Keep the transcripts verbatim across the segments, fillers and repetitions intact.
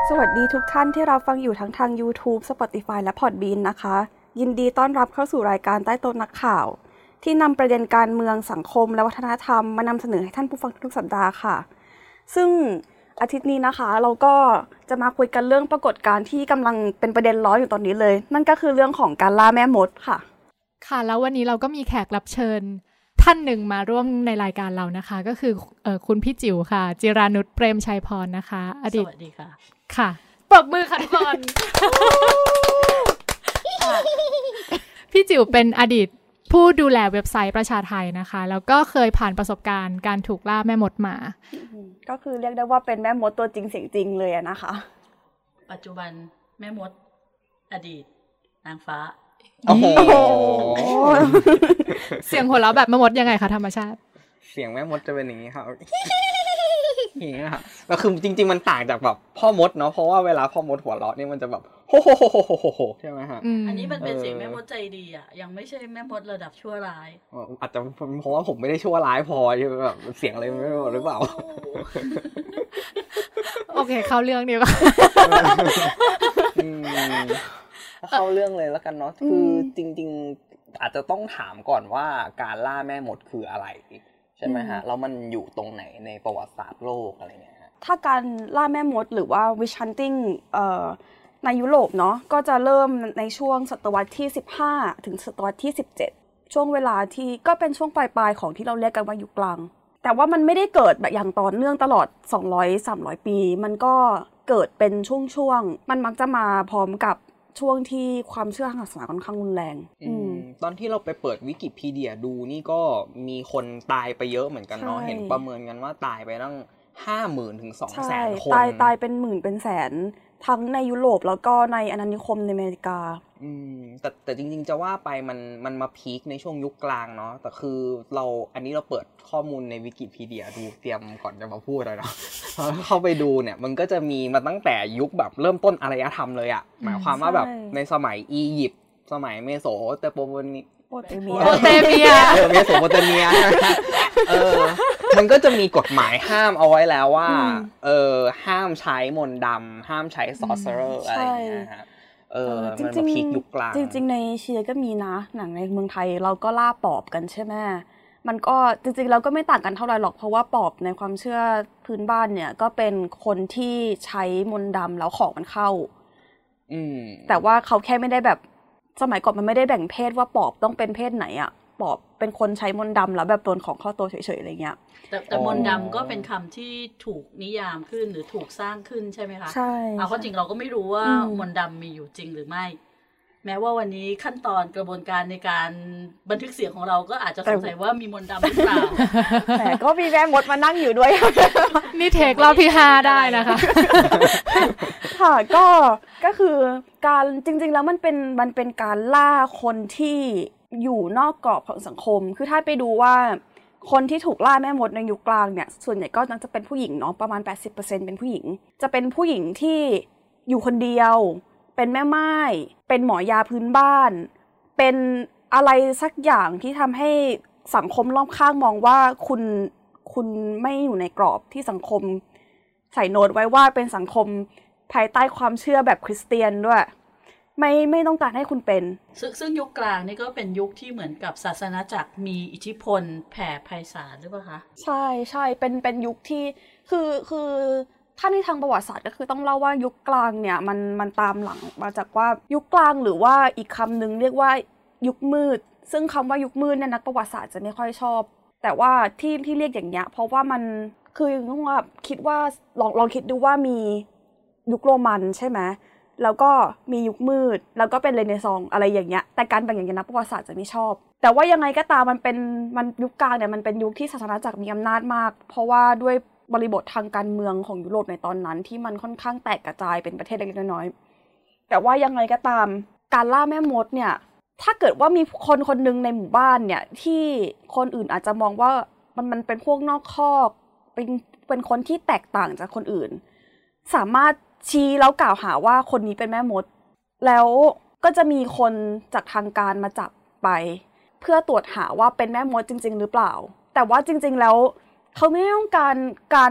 สวัสดีทุกท่านที่รับฟังอยู่ทั้งทาง YouTube Spotify และ Podbean นะคะยินดีต้อนรับเข้าสู่รายการใต้โต๊ะนักข่าวที่นำประเด็นการเมืองสังคมและวัฒนธรรมมานำเสนอให้ท่านผู้ฟังทุกสัปดาห์ค่ะซึ่งอาทิตย์นี้นะคะเราก็จะมาคุยกันเรื่องปรากฏการณ์ที่กำลังเป็นประเด็นร้อนอยู่ตอนนี้เลยนั่นก็คือเรื่องของการล่าแม่มดค่ะค่ะแล้ววันนี้เราก็มีแขกรับเชิญท่านหนึ่งมาร่วมในรายการเรานะคะก็คือเอ่อคุณพี่จิ๋วค่ะจิรานุชเปรมชัยพรนะคะอดีตสวัสดีค่ะค่ะปรบมือค่ะทุกคน พี่จิ๋วเป็นอดีตผู้ดูแลเว็บไซต์ประชาไทยนะคะแล้วก็เคยผ่านประสบการณ์การถูกล่าแม่มดมาก็คือเรียกได้ว่าเป็นแม่มดตัวจริงเสียงจริงเลยนะคะปัจจุบันแม่มดอดีตนางฟ้าโอ้โหเสียงหัวเราะแบบแม่มดยังไงคะธรรมชาติเสียงแม่มดจะเป็นอย่างนี้ครับอย่างนี้ครับก็คือจริงๆมันต่างจากแบบพ่อมดเนาะเพราะว่าเวลาพ่อมดหัวเราะนี่มันจะแบบโฮโฮโฮโฮโฮโฮใช่ไหมฮะอันนี้มันเป็นเสียงแม่มดใจดีอ่ะยังไม่ใช่แม่มดระดับชั่วร้ายอาจจะเพราะว่าผมไม่ได้ชั่วร้ายพอใช่ไหมแบบเสียงอะไรไม่รู้หรือเปล่าโอเคเข้าเรื่องดีกว่าเข้าเรื่องเลยแล้วกันเนาะคือจริงๆอาจจะต้องถามก่อนว่าการล่าแม่มดคืออะไรใช่ไหมฮะแล้วมันอยู่ตรงไหนในประวัติศาสตร์โลกอะไรเงี้ยฮะถ้าการล่าแม่มดหรือว่า witch hunting เอ่อในยุโรปเนาะก็จะเริ่มในช่วงศตวรรษที่สิบห้าถึงศตวรรษที่สิบเจ็ดช่วงเวลาที่ก็เป็นช่วงปลายๆของที่เราเรียกกันว่ายุคกลางแต่ว่ามันไม่ได้เกิดแบบอย่างต่อเนื่องตลอดสองร้อย สามร้อยปีมันก็เกิดเป็นช่วงๆมันมักจะมาพร้อมกับช่วงที่ความเชื่อทางศาสนาค่อนข้างรุนแรงอืมตอนที่เราไปเปิดวิกิพีเดียดูนี่ก็มีคนตายไปเยอะเหมือนกันเนาะเห็นประเมินกันว่าตายไปตั้ง ห้าหมื่น ถึง สองแสน คนตายตายเป็นหมื่นเป็นแสนทั้งในยุโรปแล้วก็ในอาณานิคมในอเมริกาอืมแต่แต่จริงๆจะว่าไปมันมันมาพีคในช่วงยุคกลางเนาะแต่คือเราอันนี้เราเปิดข้อมูลในวิกิพีเดียดูเตรียมก่อนจะมาพูดเลยเนาะเข้าไปดูเนี่ยมันก็จะมีมาตั้งแต่ยุคแบบเริ่มต้นอารยธรรมเลยอ่ะหมายความว่าแบบในสมัยอียิปต์สมัยเมโสโปเตเมียโปเตเมียโปเตเมียเออเมโสโปเตเมียเออมันก็จะมีกฎหมายห้ามเอาไว้แล้วว่าเออห้ามใช้มนต์ดำห้ามใช้ sorcerer อะไรอย่างเงี้ยฮะเออมันมาพีคยุคกลางจริงๆในเชียก็มีนะหนังในเมืองไทยเราก็ล่าปอบกันใช่ไหมมันก็จริงๆเราก็ไม่ต่างกันเท่าไหร่หรอกเพราะว่าปอบในความเชื่อพื้นบ้านเนี่ยก็เป็นคนที่ใช้มนต์ดำแล้วของมันเข้าอืมแต่ว่าเขาแค่ไม่ได้แบบสมัยก่อนมันไม่ได้แบ่งเพศว่าปอบต้องเป็นเพศไหนอ่ะปอบเป็นคนใช้มนต์ดำแล้วแบบโดนของเข้าตัวเฉยๆอะไรเงี้ยแต่แต่มนต์ดำก็เป็นคำที่ถูกนิยามขึ้นหรือถูกสร้างขึ้นใช่ไหมคะใช่เอาข้อจริงเราก็ไม่รู้ว่ามนต์ดำมีอยู่จริงหรือไม่แม้ว่าวันนี้ขั้นตอนกระบวนการในการบันทึกเสียงของเราก็อาจจะสงสัยว่ามีมนต์ดำหรือเปล่าแต่ก็มีแม่มดมานั่งอยู่ด้วยนี่เทครอบที่ห้าได้นะคะค่ะก็ก็คือการจริงๆแล้วมันเป็นมันเป็นการล่าคนที่อยู่นอกกรอบของสังคมคือถ้าไปดูว่าคนที่ถูกล่าแม่มดในยุคกลางเนี่ยส่วนใหญ่ก็จะเป็นผู้หญิงเนาะประมาณ แปดสิบเปอร์เซ็นต์ เป็นผู้หญิงจะเป็นผู้หญิงที่อยู่คนเดียวเป็นแม่ไม้เป็นหมอยาพื้นบ้านเป็นอะไรสักอย่างที่ทำให้สังคมรอบข้างมองว่าคุณคุณไม่อยู่ในกรอบที่สังคมใส่โน้ตไว้ว่าเป็นสังคมภายใต้ความเชื่อแบบคริสเตียนด้วยไม่ไม่ต้องการให้คุณเป็นซึ่งซึ่งยุคกลางนี่ก็เป็นยุคที่เหมือนกับศาสนาจักรมีอิทธิพลแผ่ไพศาลหรือเปล่าคะใช่ใช่เป็นเป็นยุคที่คือคือถ้าในทางประวัติศาสตร์ก็คือต้องเล่าว่ายุคกลางเนี่ยมันมันตามหลังมาจากว่ายุคกลางหรือว่าอีกคำหนึ่งเรียกว่ายุคมืดซึ่งคำว่ายุคมืดเนี่ยนักประวัติศาสตร์จะไม่ค่อยชอบแต่ว่าที่ที่เรียกอย่างเงี้ยเพราะว่ามันคือต้องว่าคิดว่าลองลองคิดดูว่ามียุคโรมันใช่ไหมแล้วก็มียุคมืดแล้วก็เป็นเรเนซองส์อะไรอย่างเงี้ยแต่การแบ่งอย่างเงี้ยนักประวัติศาสตร์จะไม่ชอบแต่ว่ายังไงก็ตามมันเป็นมันยุคกลางเนี่ยมันเป็นยุคที่ศาสนาจักรมีอำนาจมากเพราะว่าด้วยบริบททางการเมืองของยุโรปในตอนนั้นที่มันค่อนข้างแตกกระจายเป็นประเทศเล็กๆน้อยๆแต่ว่ายังไงก็ตามการล่าแม่มดเนี่ยถ้าเกิดว่ามีคนคนนึงในหมู่บ้านเนี่ยที่คนอื่นอาจจะมองว่ามันมันเป็นพวกนอกคอกเป็นเป็นคนที่แตกต่างจากคนอื่นสามารถชี้แล้วกล่าวหาว่าคนนี้เป็นแม่มดแล้วก็จะมีคนจากทางการมาจับไปเพื่อตรวจหาว่าเป็นแม่มดจริงๆหรือเปล่าแต่ว่าจริงๆแล้วเขาไม่ต้องการการ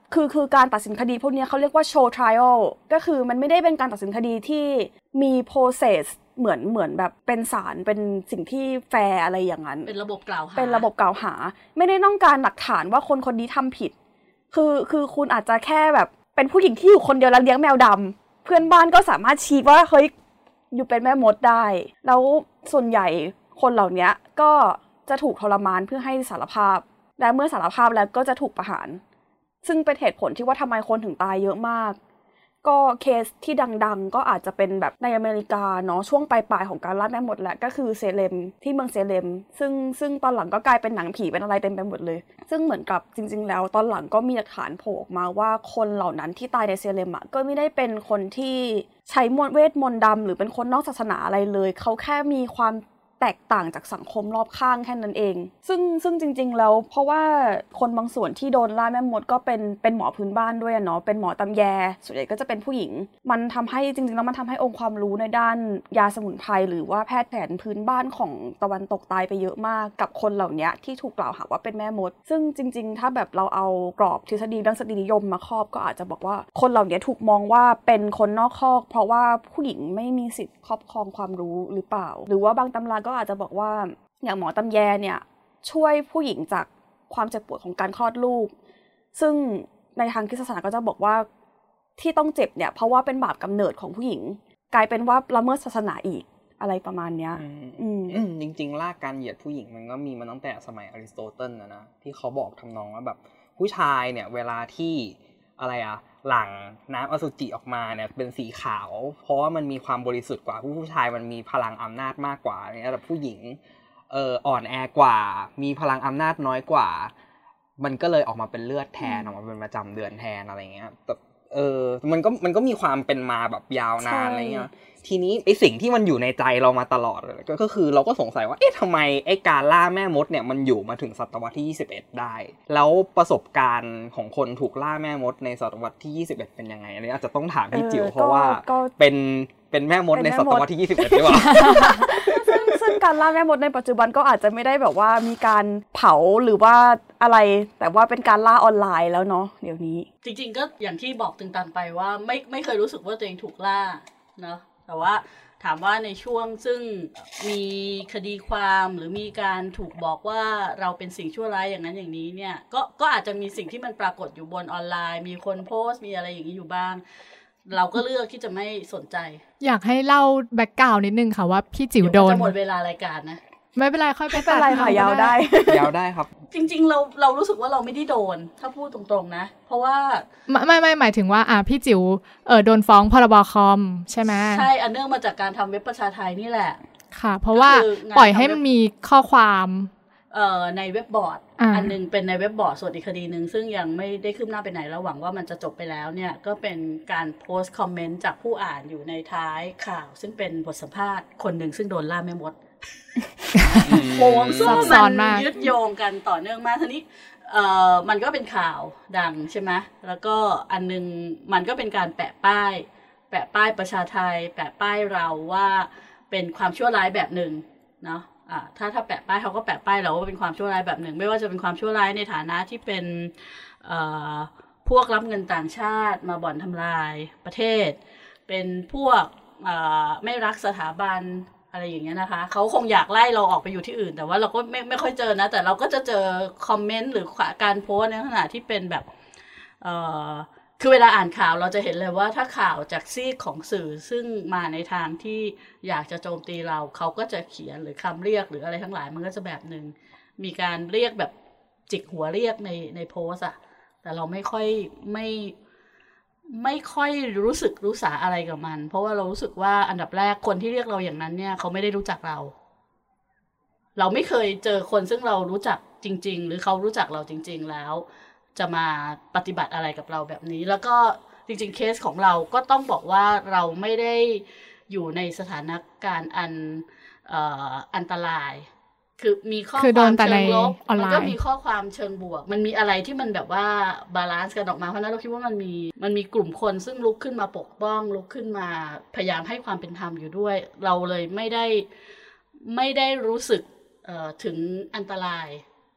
คือคือการตัดสินคดีพวกนี้เขาเรียกว่า show trial ก็คือมันไม่ได้เป็นการตัดสินคดีที่มี process เหมือนเหมือนแบบเป็นศาลเป็นสิ่งที่แฟร์อะไรอย่างนั้นเป็นระบบกล่าวหาเป็นระบบกล่าวหาไม่ได้ต้องการหลักฐานว่าคนคนนี้ทำผิดคือคือคุณอาจจะแค่แบบเป็นผู้หญิงที่อยู่คนเดียวแล้วเลี้ยงแมวดำเพื่อนบ้านก็สามารถชี้ว่าเฮ้ยอยู่เป็นแม่มดได้แล้วส่วนใหญ่คนเหล่านี้ก็จะถูกทรมานเพื่อให้สารภาพและเมื่อสารภาพแล้วก็จะถูกประหารซึ่งเป็นเหตุผลที่ว่าทำไมคนถึงตายเยอะมากก็เคสที่ดังๆก็อาจจะเป็นแบบในอเมริกาเนาะช่วงปลายๆของการล่าแม่มดแหละก็คือเซเลมที่เมืองเซเลมซึ่งซึ่งตอนหลังก็กลายเป็นหนังผีเป็นอะไรเต็มไปหมดเลยซึ่งเหมือนกับจริงๆแล้วตอนหลังก็มีหลักฐานโผล่ออกมาว่าคนเหล่านั้นที่ตายในเซเลมอ่ะก็ไม่ได้เป็นคนที่ใช้มนต์เวทมนต์ดำหรือเป็นคนนอกศาสนาอะไรเลยเขาแค่มีความแตกต่างจากสังคมรอบข้างแค่นั้นเองซึ่งซึ่งจริงๆแล้วเพราะว่าคนบางส่วนที่โดนล่าแม่มดก็เป็นเป็นหมอพื้นบ้านด้วยเนาะเป็นหมอตำแยส่วนใหญ่ก็จะเป็นผู้หญิงมันทำให้จริงๆแล้วมันทำให้องค์ความรู้ในด้านยาสมุนไพรหรือว่าแพทย์แผนพื้นบ้านของตะวันตกตายไปเยอะมากกับคนเหล่านี้ที่ถูกกล่าวหาว่าเป็นแม่มดซึ่งจริงๆถ้าแบบเราเอากรอบทฤษฎีดังสตรีนิยมมาครอบก็อาจจะบอกว่าคนเหล่านี้ถูกมองว่าเป็นคนนอกคอกเพราะว่าผู้หญิงไม่มีสิทธิ์ครอบครองความรู้หรือเปล่าหรือว่าบางตำราก็อาจจะบอกว่าอย่างหมอตำแยเนี่ยช่วยผู้หญิงจากความเจ็บปวดของการคลอดลูกซึ่งในทางคริสตศาสนาก็จะบอกว่าที่ต้องเจ็บเนี่ยเพราะว่าเป็นบาปกำเนิดของผู้หญิงกลายเป็นว่าละเมิดศาสนาอีกอะไรประมาณเนี้ยอืมอืมจริงๆลากการเหยียดผู้หญิงมันก็มีมาตั้งแต่สมัยอริสโตเติลนะนะที่เขาบอกทำนองว่าแบบผู้ชายเนี่ยเวลาที่อะไรอะหลั่งน้ำอสุจิออกมาเนี่ยเป็นสีขาวเพราะว่ามันมีความบริสุทธิ์กว่าผู้ผู้ชายมันมีพลังอำนาจมากกว่าเนี่ยแต่ผู้หญิงเอ่ออ่อนแอกว่ามีพลังอำนาจน้อยกว่ามันก็เลยออกมาเป็นเลือดแทนออกมาเป็นประจำเดือนแทนอะไรเงี้ยแต่เออมันก็มันก็มีความเป็นมาแบบยาวนานอะไรเงี้ยทีนี้ไอ้สิ่งที่มันอยู่ในใจเรามาตลอดเลยก็คือเราก็สงสัยว่าเอ๊ะทำไมไอ้การล่าแม่มดเนี่ยมันอยู่มาถึงศตวรรษที่ยี่สิบเอ็ดได้แล้วประสบการณ์ของคนถูกล่าแม่มดในศตวรรษที่ยี่สิบเอ็ดเป็นยังไงอันนี้อาจจะต้องถามพี่จิ๋วเพราะว่าเป็นเป็นแม่มดในศตวรรษที่ยี่สิบเอ็ดหรือเปล่าซึ่งซึ่งการล่าแม่มดในปัจจุบันก็อาจจะไม่ได้แบบว่ามีการเผาหรือว่าอะไรแต่ว่าเป็นการล่าออนไลน์แล้วเนาะเดี๋ยวนี้จริงๆก็อย่างที่บอกตึงตังไปว่าไม่ไม่เคยรู้สึกว่าตัวเองถูกล่าเนาะแต่ว่าถามว่าในช่วงซึ่งมีคดีความหรือมีการถูกบอกว่าเราเป็นสิ่งชั่วร้ายอย่างนั้นอย่างนี้เนี่ยก็ก็อาจจะมีสิ่งที่มันปรากฏอยู่บนออนไลน์มีคนโพสต์มีอะไรอย่างนี้อยู่บ้างเราก็เลือกที่จะไม่สนใจอยากให้เล่าแบ็คกราวด์นิดนึงค่ะว่าพี่จิ๋วโดนจะหมดเวลารายการนะไม่เป็นไรค่อยไปตัดอะไรค่ะยาวได้ยาวได้ครับจริงๆเราเรารู้สึกว่าเราไม่ได้โดนถ้าพูดตรงๆนะเพราะว่าไม่ไม่ไม่หมายถึงว่าอ่ะพี่จิ๋วเออโดนฟ้องพรบคอมใช่ไหมใช่อันเนื่องมาจากการทำเว็บประชาไทยนี่แหละค่ะเพราะว่าปล่อยให้มันมีข้อความเอ่อในเว็บบอร์ด อ, อันนึงเป็นในเว็บบอร์ดส่วนอีกคดีนึงซึ่งยังไม่ได้คืบหน้าไปไหนแล้วหวังว่ามันจะจบไปแล้วเนี่ยก็เป็นการโพสต์คอมเมนต์จากผู้อ่านอยู่ในท้ายข่าวซึ่งเป็นบทสัมภาษณ์คนหนึ่งซึ่งโดนล่าแม่มดโงซึ่งมันยึดโยงกันต่อเนื่องมากทีนี้เอ่อมันก็เป็นข่าวดังใช่ไหมแล้วก็อันนึงมันก็เป็นการแปะป้ายแปะป้ายประชาไทยแปะป้ายเราว่าเป็นความชั่วร้ายแบบหนึ่งเนาะอ่าถ้าถ้าแปะป้ายเขาก็แปะป้ายเราว่าเป็นความชั่วร้ายแบบหนึ่งไม่ว่าจะเป็นความชั่วร้ายในฐานะที่เป็นเอ่อพวกรับเงินต่างชาติมาบ่อนทำลายประเทศเป็นพวกเอ่อไม่รักสถาบันอะไรอย่างเงี้ยนะคะเขาคงอยากไล่เราออกไปอยู่ที่อื่นแต่ว่าเราก็ไม่ไม่ค่อยเจอนะแต่เราก็จะเจอคอมเมนต์หรือการโพสต์ในขณะที่เป็นแบบเอ่อคือเวลาอ่านข่าวเราจะเห็นเลยว่าถ้าข่าวจากซีกของสื่อซึ่งมาในทางที่อยากจะโจมตีเราเขาก็จะเขียนหรือคำเรียกหรืออะไรทั้งหลายมันก็จะแบบนึงมีการเรียกแบบจิกหัวเรียกในในโพสอะแต่เราไม่ค่อยไม่ไม่ค่อยรู้สึกรู้สาอะไรกับมันเพราะว่าเรารู้สึกว่าอันดับแรกคนที่เรียกเราอย่างนั้นเนี่ยเขาไม่ได้รู้จักเราเราไม่เคยเจอคนซึ่งเรารู้จักจริงๆหรือเขารู้จักเราจริงๆแล้วจะมาปฏิบัติอะไรกับเราแบบนี้แล้วก็จริงๆเคสของเราก็ต้องบอกว่าเราไม่ได้อยู่ในสถานการณ์อันเอ่ออันตรายคือมีข้อความเชิงลบมันก็มีข้อความเชิงบวกมันมีอะไรที่มันแบบว่าบาลานซ์กันออกมาเพราะนั้นเราคิดว่ามันมีมันมีกลุ่มคนซึ่งลุกขึ้นมาปกป้องลุกขึ้นมาพยายามให้ความเป็นธรรมอยู่ด้วยเราเลยไม่ได้ไม่ได้รู้สึกเอ่อถึงอันตราย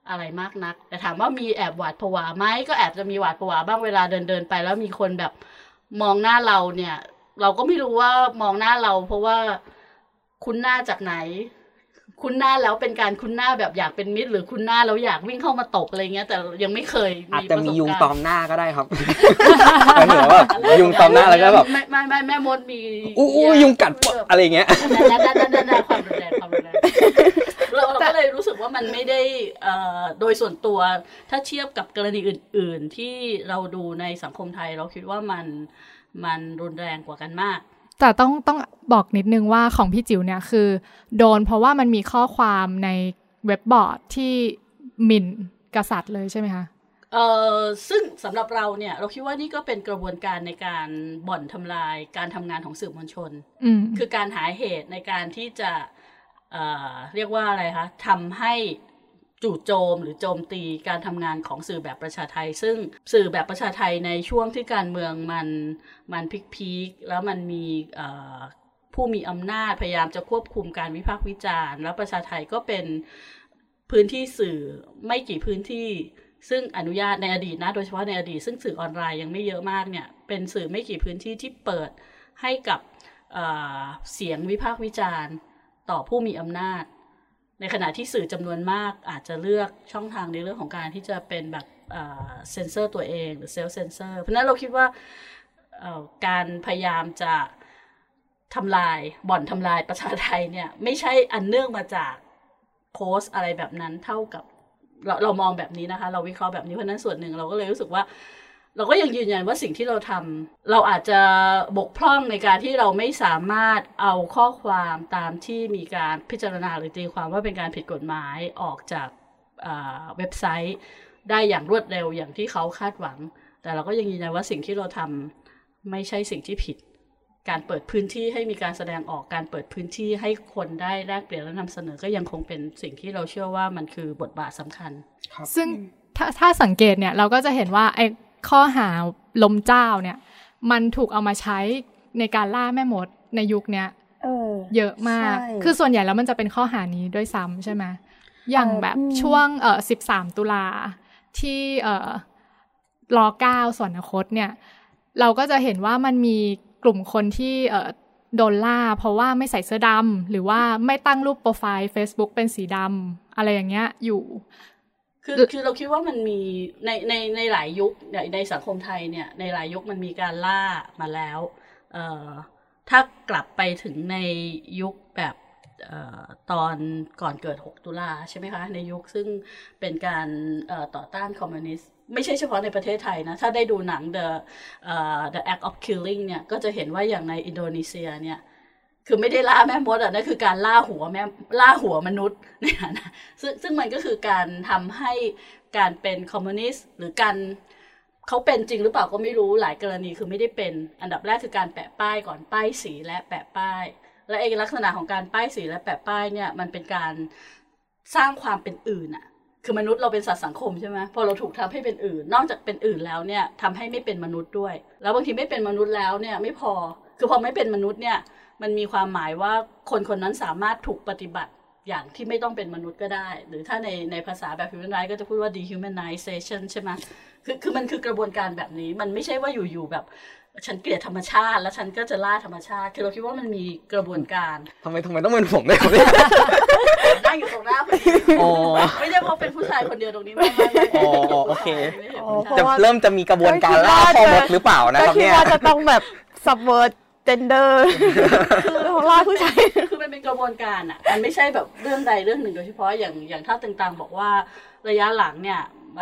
อะไรมากนักแต่ถามว่ามีแอบหวาดผวาไหมก็แอบจะมีหวาดผวาบ้างเวลาเดินเดินไปแล้วมีคนแบบมองหน้าเราเนี่ยเราก็ไม่รู้ว่ามองหน้าเราเพราะว่าคุ้นหน้าจากไหนคุ้นหน้าแล้วเป็นการคุ้นหน้าแบบอยากเป็นมิตรหรือคุ้นหน้าแล้วอยากวิ่งเข้ามาตบอะไรเงี้ยแต่ยังไม่เคยอาจจะมียุงตอมหน้าก็ได้ครับหมายถึงว่ายุงตอมหน้าแล้วก็แบบไม่ไม่ไม่แม่มดมีอู้ยุงกัดอะไรเงี้ยนั่นนั่นนั่นนั่นความรุนแรงความรุนแรงเราเราก็เลยรู้สึกว่ามันไม่ได้โดยส่วนตัวถ้าเทียบกับกรณีอื่นๆที่เราดูในสังคมไทยเราคิดว่ามันมันรุนแรงกว่ากันมากแต่ต้องต้องบอกนิดนึงว่าของพี่จิ๋วเนี่ยคือโดนเพราะว่ามันมีข้อความในเว็บบอร์ดที่หมิ่นกษัตริย์เลยใช่ไหมคะเออซึ่งสำหรับเราเนี่ยเราคิดว่านี่ก็เป็นกระบวนการในการบ่อนทำลายการทำงานของสื่อมวลชนคือการหาเหตุในการที่จะเอ่อเรียกว่าอะไรคะทำให้จู่โจมหรือโจมตีการทำงานของสื่อแบบประชาไทยซึ่งสื่อแบบประชาไทยในช่วงที่การเมืองมันมันพีคๆแล้วมันมีผู้มีอำนาจพยายามจะควบคุมการวิพากษ์วิจารณ์แล้วประชาไทยก็เป็นพื้นที่สื่อไม่กี่พื้นที่ซึ่งอนุญาตในอดีตนะโดยเฉพาะในอดีตซึ่งสื่อออนไลน์ยังไม่เยอะมากเนี่ยเป็นสื่อไม่กี่พื้นที่ที่เปิดให้กับเสียงวิพากษ์วิจารณ์ต่อผู้มีอำนาจในขณะที่สื่อจำนวนมากอาจจะเลือกช่องทางในเรื่องของการที่จะเป็นแบบเซ็นเซอร์ตัวเองหรือเซลฟ์เซนเซอร์เพราะนั้นเราคิดว่าการพยายามจะทำลายบ่อนทำลายประชาไทยเนี่ยไม่ใช่อันเนื่องมาจากโพสต์อะไรแบบนั้นเท่ากับเราเรามองแบบนี้นะคะเราวิเคราะห์แบบนี้เพราะนั้นส่วนหนึ่งเราก็เลยรู้สึกว่าเราก็ยังยืนยันว่าสิ่งที่เราทำเราอาจจะบกพร่องในการที่เราไม่สามารถเอาข้อความตามที่มีการพิจารณาหรือตีความว่าเป็นการผิดกฎหมายออกจากเว็บไซต์ได้อย่างรวดเร็วอย่างที่เขาคาดหวังแต่เราก็ยังยืนยันว่าสิ่งที่เราทำไม่ใช่สิ่งที่ผิดการเปิดพื้นที่ให้มีการแสดงออกการเปิดพื้นที่ให้คนได้แลกเปลี่ยนและนำเสนอก็ยังคงเป็นสิ่งที่เราเชื่อว่ามันคือบทบาทสำคัญซึ่งถ้าถ้าสังเกตเนี่ยเราก็จะเห็นว่าไอ้ข้อหาล้มเจ้าเนี่ยมันถูกเอามาใช้ในการล่าแม่มดในยุคเนี้ยเออเยอะมากคือส่วนใหญ่แล้วมันจะเป็นข้อหานี้ด้วยซ้ำใช่ไหมอย่างแบบช่วงเอ่อสิบสามตุลาที่เอ่อรอเก้าสวรรคตเนี่ยเราก็จะเห็นว่ามันมีกลุ่มคนที่เอ่อโดนล่าเพราะว่าไม่ใส่เสื้อดำหรือว่าไม่ตั้งรูปโปรไฟล์ Facebook เป็นสีดำอะไรอย่างเงี้ยอยู่คือคือเราคิดว่ามันมีในในในหลายยุคในในสังคมไทยเนี่ยในหลายยุคมันมีการล่ามาแล้วเอ่อถ้ากลับไปถึงในยุคแบบเอ่อตอนก่อนเกิดหกตุลาใช่ไหมคะในยุคซึ่งเป็นการเอ่อต่อต้านคอมมิวนิสต์ไม่ใช่เฉพาะในประเทศไทยนะถ้าได้ดูหนัง The เอ่อ The Act of Killing เนี่ยก็จะเห็นว่าอย่างในอินโดนีเซียเนี่ยคือไม่ได้ล่าแม่มดอ่ะนั่นคือการล่าหัวแม่ล่าหัวมนุษย์เนี่ยนะซึ่งซึ่งมันก็คือการทำให้การเป็นคอมมิวนิสต์หรือการเขาเป็นจริงหรือเปล่าก็ไม่รู้หลายกรณีคือไม่ได้เป็นอันดับแรกคือการแปะป้ายก่อนป้ายสีและแปะป้ายและเอกลักษณะของการป้ายสีและแปะป้ายเนี่ยมันเป็นการสร้างความเป็นอื่นอ่ะคือมนุษย์เราเป็นสัตว์สังคมใช่ไหมพอเราถูกทำให้เป็นอื่นนอกจากเป็นอื่นแล้วเนี่ยทำให้ไม่เป็นมนุษย์ด้วยแล้วบางทีไม่เป็นมนุษย์แล้วเนี่ยไม่พอคือพอไม่เป็นมนุษย์เนี่ยมันมีความหมายว่าคนคนนั้นสามารถถูกปฏิบัติอย่างที่ไม่ต้องเป็นมนุษย์ก็ได้หรือถ้าในในภาษาแบบ human rights ก็จะพูดว่า dehumanization ใช่ไหมคือคือมันคือกระบวนการแบบนี้มันไม่ใช่ว่าอยู่ๆแบบฉันเกลียดธรรมชาติแล้วฉันก็จะล่าธรรมชาติคือเราคิดว่ามันมีกระบวนการทำไมทำไมต้องเป็นผมด้วยเนี่ยนั่งอยู่ตรงหน้าพอดีไม่ได้เพราะเป็นผู้ชายคนเดียวตรงนี้ไม่ไม่ไม่อ๋อโอเคจะเริ่มจะมีกระบวนการล่าพ่อมดหรือเปล่านะครับเนี่ยก็คิดว่าจะต้องแบบ subvert gender คือของล่าผู้ชายคือมันเป็นกระบวนการอ่ะมันไม่ใช่แบบเรื่องใดเรื่องหนึ่งโดยเฉพาะอย่างอย่างท่าต่างๆบอกว่าระยะหลังเนี่ย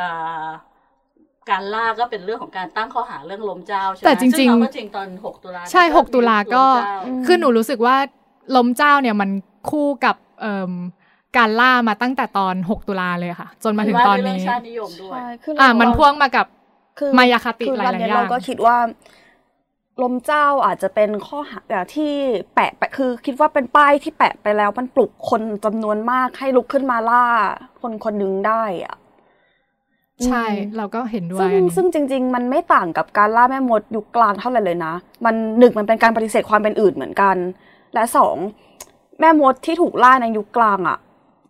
การล่าก็เป็นเรื่องของการตั้งข้อหาเรื่องล้มเจ้าใช่ไหมแต่จริงๆก็จริงตอนหกตุลาใช่หกตุลาก็คือหนูรู้สึกว่าล้มเจ้าเนี่ยมันคู่กับการล่ามาตั้งแต่ตอนหกตุลาเลยค่ะจนมาถึงตอนนี้ชาตินิยมด้วยอ่ามันพ่วงมากับมายาคติหลายๆอย่างเราก็คิดว่าล้มเจ้าอาจจะเป็นข้อหาแบบที่แปะไปคือคิดว่าเป็นป้ายที่แปะไปแล้วมันปลุกคนจำนวนมากให้ลุกขึ้นมาล่าคนคนนึงได้อ่ะใช่เราก็เห็นด้วยซึ่งซึ่งจริงๆมันไม่ต่างกับการล่าแม่มดยุคกลางเท่าไหร่เลยนะมันหนึ่งมันเป็นการปฏิเสธความเป็นอื่นเหมือนกันและสองแม่มดที่ถูกล่าในยุคกลางอ่ะ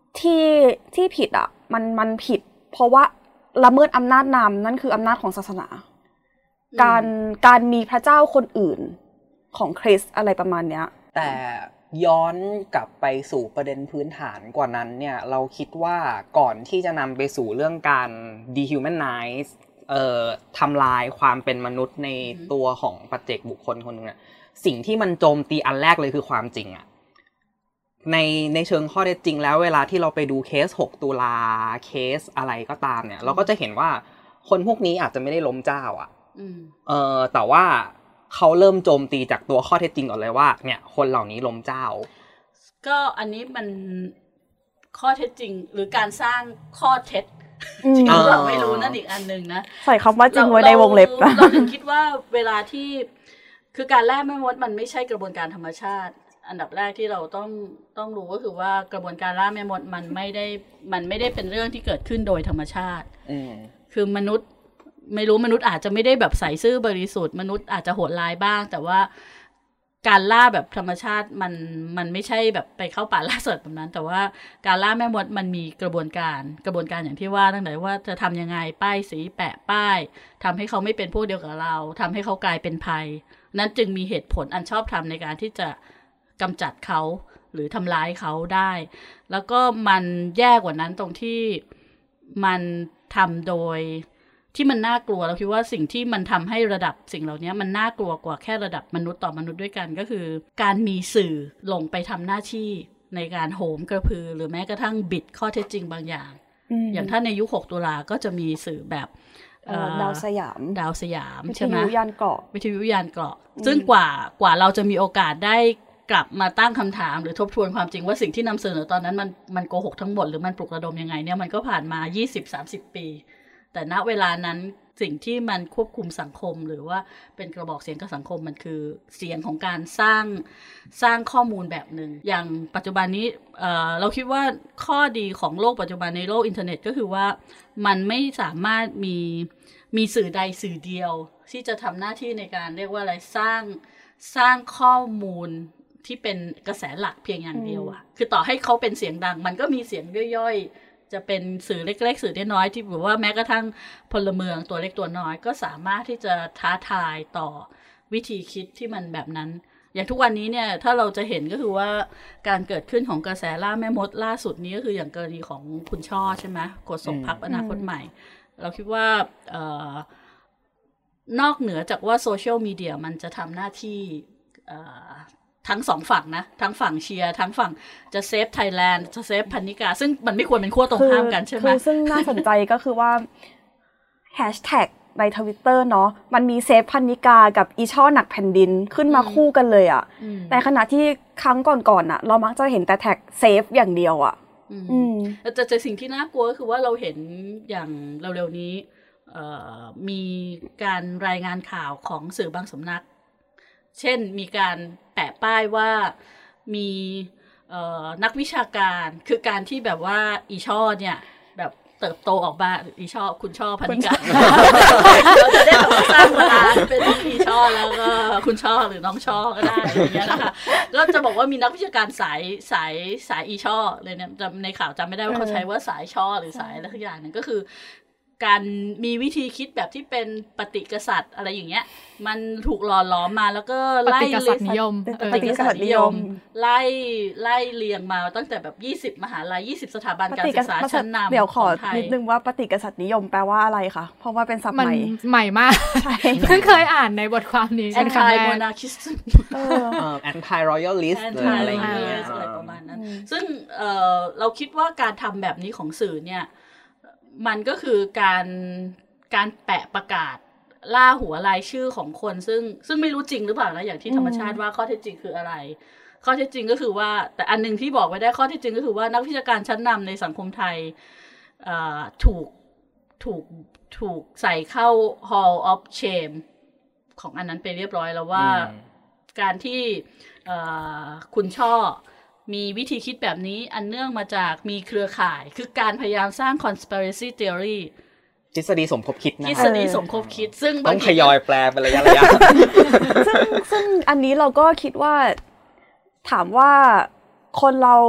ที่ที่ผิดอ่ะมันมันผิดเพราะว่าละเมิดอำนาจนำนั่นคืออำนาจของศาสนาการการมีพระเจ้าคนอื่นของคริสต์อะไรประมาณเนี้ยแต่ย้อนกลับไปสู่ประเด็นพื้นฐานกว่านั้นเนี่ยเราคิดว่าก่อนที่จะนำไปสู่เรื่องการ dehumanize เอ่อทำลายความเป็นมนุษย์ในตัวของปัจเจกบุคคลคนนึงเนี่ยสิ่งที่มันโจมตีอันแรกเลยคือความจริงอะในในเชิงข้อเท็จจริงแล้วเวลาที่เราไปดูเคสหกตุลาเคสอะไรก็ตามเนี่ยเราก็จะเห็นว่าคนพวกนี้อาจจะไม่ได้ล้มเจ้าอ่ะเออแต่ว่าเขาเริ่มโจมตีจากตัวข้อเท็จจริงก่อนเลยว่าเนี่ยคนเหล่านี้ล้มเจ้าก็อันนี้มันข้อเท็จจริงหรือการสร้างข้อเท็จจริงๆเราไม่รู้นั่นอีกอันนึงนะใส่คำว่าจริงไว้ในวงเล็บเราถึงคิดว่าเวลาที่คือการแล่แม่มดมันไม่ใช่กระบวนการธรรมชาติอันดับแรกที่เราต้องต้องรู้ก็คือว่ากระบวนการล่าแม่มดมันไม่ได้มันไม่ได้เป็นเรื่องที่เกิดขึ้นโดยธรรมชาติคือมนุษย์ไม่รู้มนุษย์อาจจะไม่ได้แบบใส่ซื่อบริสุทธิ์มนุษย์อาจจะโหดร้ายบ้างแต่ว่าการล่าแบบธรรมชาติมันมันไม่ใช่แบบไปเข้าป่าล่าสัตว์แบบนั้นแต่ว่าการล่าแม่มดมันมีกระบวนการกระบวนการอย่างที่ว่าตั้งแต่ว่าจะทำยังไงป้ายสีแปะป้ายทำให้เขาไม่เป็นพวกเดียวกับเราทำให้เขากลายเป็นภัยนั้นจึงมีเหตุผลอันชอบธรรมในการที่จะกำจัดเขาหรือทำร้ายเขาได้แล้วก็มันแย่กว่านั้นตรงที่มันทำโดยที่มันน่ากลัวเราคิดว่าสิ่งที่มันทำให้ระดับสิ่งเหล่านี้มันน่ากลัวกว่าแค่ระดับมนุษย์ต่อมนุษย์ด้วยกันก็คือการมีสื่อลงไปทำหน้าที่ในการโหมกระพือหรือแม้กระทั่งบิดข้อเท็จจริงบางอย่าง อ, อย่างถ้าในยุคหกตุลาก็จะมีสื่อแบบดาวสยามดาวสยามใช่ไหมวิทยุยานเกราะวิทยุยานเกราะซึ่งกว่ากว่าเราจะมีโอกาสได้กลับมาตั้งคำถามหรือทบทวนความจริงว่าสิ่งที่นำเสนอตอนนั้นมันมันโกหกทั้งหมดหรือมันปลุกระดมยังไงเนี่ยมันก็ผ่านมา ยี่สิบถึงสามสิบ ปีแต่ณเวลานั้นสิ่งที่มันควบคุมสังคมหรือว่าเป็นกระบอกเสียงกับสังคมมันคือเสียงของการสร้างสร้างข้อมูลแบบหนึ่งอย่างปัจจุบันนี้ เอ่อ เราคิดว่าข้อดีของโลกปัจจุบันในโลกอินเทอร์เน็ตก็คือว่ามันไม่สามารถมีมีสื่อใดสื่อเดียวที่จะทำหน้าที่ในการเรียกว่าอะไรสร้างสร้างข้อมูลที่เป็นกระแสหลักเพียงอย่างเดียวอะคือต่อให้เขาเป็นเสียงดังมันก็มีเสียงย่อยๆจะเป็นสื่อเล็กๆสื่อน้อยๆที่บอกว่าแม้กระทั่งพลเมืองตัวเล็กตัวน้อยก็สามารถที่จะท้าทายต่อวิธีคิดที่มันแบบนั้นอย่างทุกวันนี้เนี่ยถ้าเราจะเห็นก็คือว่าการเกิดขึ้นของกระแสล่าแม่มดล่าสุดนี้ก็คืออย่างกรณีของคุณช่อใช่ไหมโฆษกพรรคอนาคตใหม่เราคิดว่าเอ่อนอกเหนือจากว่าโซเชียลมีเดียมันจะทำหน้าที่ทั้งสองฝั่งนะทั้งฝั่งเชียร์ทั้งฝั่งจะเซฟไทยแลนด์จะเซฟพันนิกาซึ่งมันไม่ควรเป็นขั้วตรงข้ามกันใช่ไหมคือซึ่งน่าสนใจก็คือว่าแฮชแท็กใน Twitter เนาะมันมีเซฟพันนิกากับอีช่อหนักแผ่นดินขึ้นมาคู่กันเลยอ่ะแต่ขณะที่ครั้งก่อนๆอ่ะเรามักจะเห็นแต่แท็กเซฟอย่างเดียวอ่ะแต่แต่สิ่งที่น่ากลัวก็คือว่าเราเห็นอย่างเร็วๆนี้มีการรายงานข่าวของสื่อบางสำนักเช่นมีการแปะป้ายว่ามีนักวิชาการคือการที่แบบว่าอีช่อเนี่ยแบบเติบโตออกมาอีช่อคุณช่อพันนิกาเราจะได้แบบสร้างมาเป็นอีช่อแล้วก็คุณช่อหรือน้องช่อก็ได้อย่างเงี้ยนะคะก็จะบอกว่ามีนักวิชาการสายสายสายอีช่อเลยเนี่ยในข่าวจำไม่ได้ว่าเขาใช้ว่าสายช่อหรือสายอะไรทุกอย่างนึงก็คือการมีวิธีคิดแบบที่เป็นปฏิกษัตริย์อะไรอย่างเงี้ยมันถูกหล่อหลอมมาแล้วก็ไล่ปฏิกษัตริย์นิยมปฏิกษัตริย์นิยมไล่ไล่เรียงมาตั้งแต่แบบยี่สิบมหาลัยยี่สิบสถาบันการศึกษาชั้นนำเดี๋ยวขอนิดนึงว่าปฏิกษัตริย์นิยมแปลว่าอะไรคะเพราะว่าเป็นศัพท์ใหม่ใหม่มากเพิ่งเคยอ่านในบทความนี้เป็นครั้งแรก monarchist เออ anti royalist อะไรอย่างเงี้ยอะไรประมาณนั้นซึ่งเอ่อเราคิดว่าการทำแบบนี้ของสื่อเนี่ยมันก็คือการการแปะประกาศล่าหัวรายชื่อของคนซึ่งซึ่งไม่รู้จริงหรือเปล่านะอย่างที่ธรรมชาติว่าข้อเท็จจริงคืออะไรข้อเท็จจริงก็คือว่าแต่อันนึงที่บอกไว้ได้ข้อเท็จจริงก็คือว่านักวิชาการชั้นนำในสังคมไทยถูกถูกถูกใส่เข้า Hall of Shame ของอันนั้นไปเรียบร้อยแล้วว่าการที่คุณช่อมีวิธีคิดแบบนี้อันเนื่องมาจากมีเครือข่ายคือการพยายามสร้าง conspiracy theory ทฤษฎีสมคบคิดนะทฤษฎีสมคบคิดซึ่งต้องทยอยแปลเป็นระยะระยะซึ่งซึ่งอันนี้เราก็คิดว่าถามว่าคนเรา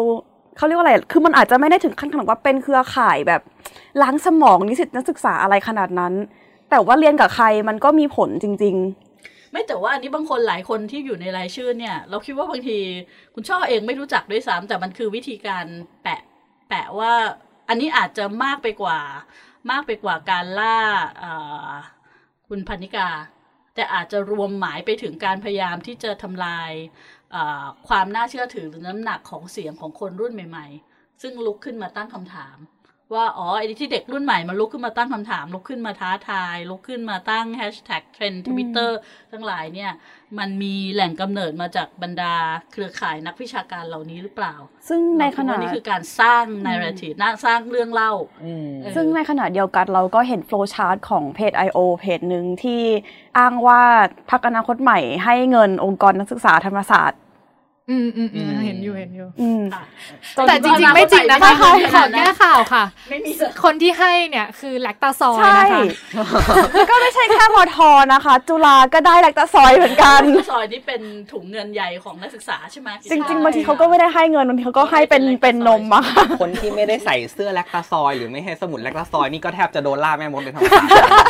เขาเรียกว่าอะไรคือมันอาจจะไม่ได้ถึงขั้นขนาดว่าเป็นเครือข่ายแบบล้างสมองนิสิตนักศึกษาอะไรขนาดนั้นแต่ว่าเรียนกับใครมันก็มีผลจริงๆไม่แต่ว่าอันนี้บางคนหลายคนที่อยู่ในรายชื่อเนี่ยเราคิดว่าบางทีคุณช่อเองไม่รู้จักด้วยซ้ำแต่มันคือวิธีการแปะแปะว่าอันนี้อาจจะมากไปกว่ามากไปกว่าการล่าคุณพนิกาแต่อาจจะรวมหมายไปถึงการพยายามที่จะทำลายความน่าเชื่อถือหรือน้ำหนักของเสียงของคนรุ่นใหม่ๆซึ่งลุกขึ้นมาตั้งคำถามว่าอ๋อไอ้ที่เด็กรุ่นใหม่มาลุกขึ้นมาตั้งคำถามลุกขึ้นมาท้าทายลุกขึ้นมาตั้งแฮชแท็กเทรนด์ Twitter ทั้งหลายเนี่ยมันมีแหล่งกำเนิดมาจากบรรดาเครือข่ายนักวิชาการเหล่านี้หรือเปล่าซึ่งในขณะนี้คือการสร้าง narrative สร้างเรื่องเล่าซึ่งในขณะเดียวกันเราก็เห็นโฟลว์ชาร์ตของเพจ ไอ โอ เพจนึงที่อ้างว่าพรรคอนาคตใหม่ให้เงินองค์กรนักศึกษาธรรมศาสตร์อืมอืมอืมเห็นอยู่เห็นอยู่แต่จริงๆไม่จริงนะคะขอแก้ข่าวค่ะคนที่ให้เนี่ยคือแลคตาซอยนะคะก็ไม่ใช่แค่มทนะคะจุฬาก็ได้แลคตาซอยเหมือนกันแลคตาซอยนี่เป็นถุงเงินใหญ่ของนักศึกษาใช่ไหมจริงๆบางทีเขาก็ไม่ได้ให้เงินบางทีเขาก็ให้เป็นเป็นนมมาคนที่ไม่ได้ใส่เสื้อแลคตาซอยหรือไม่ให้สมุดแลคตาซอยนี่ก็แทบจะโดนล่าแม่มดเป็นธรรมดา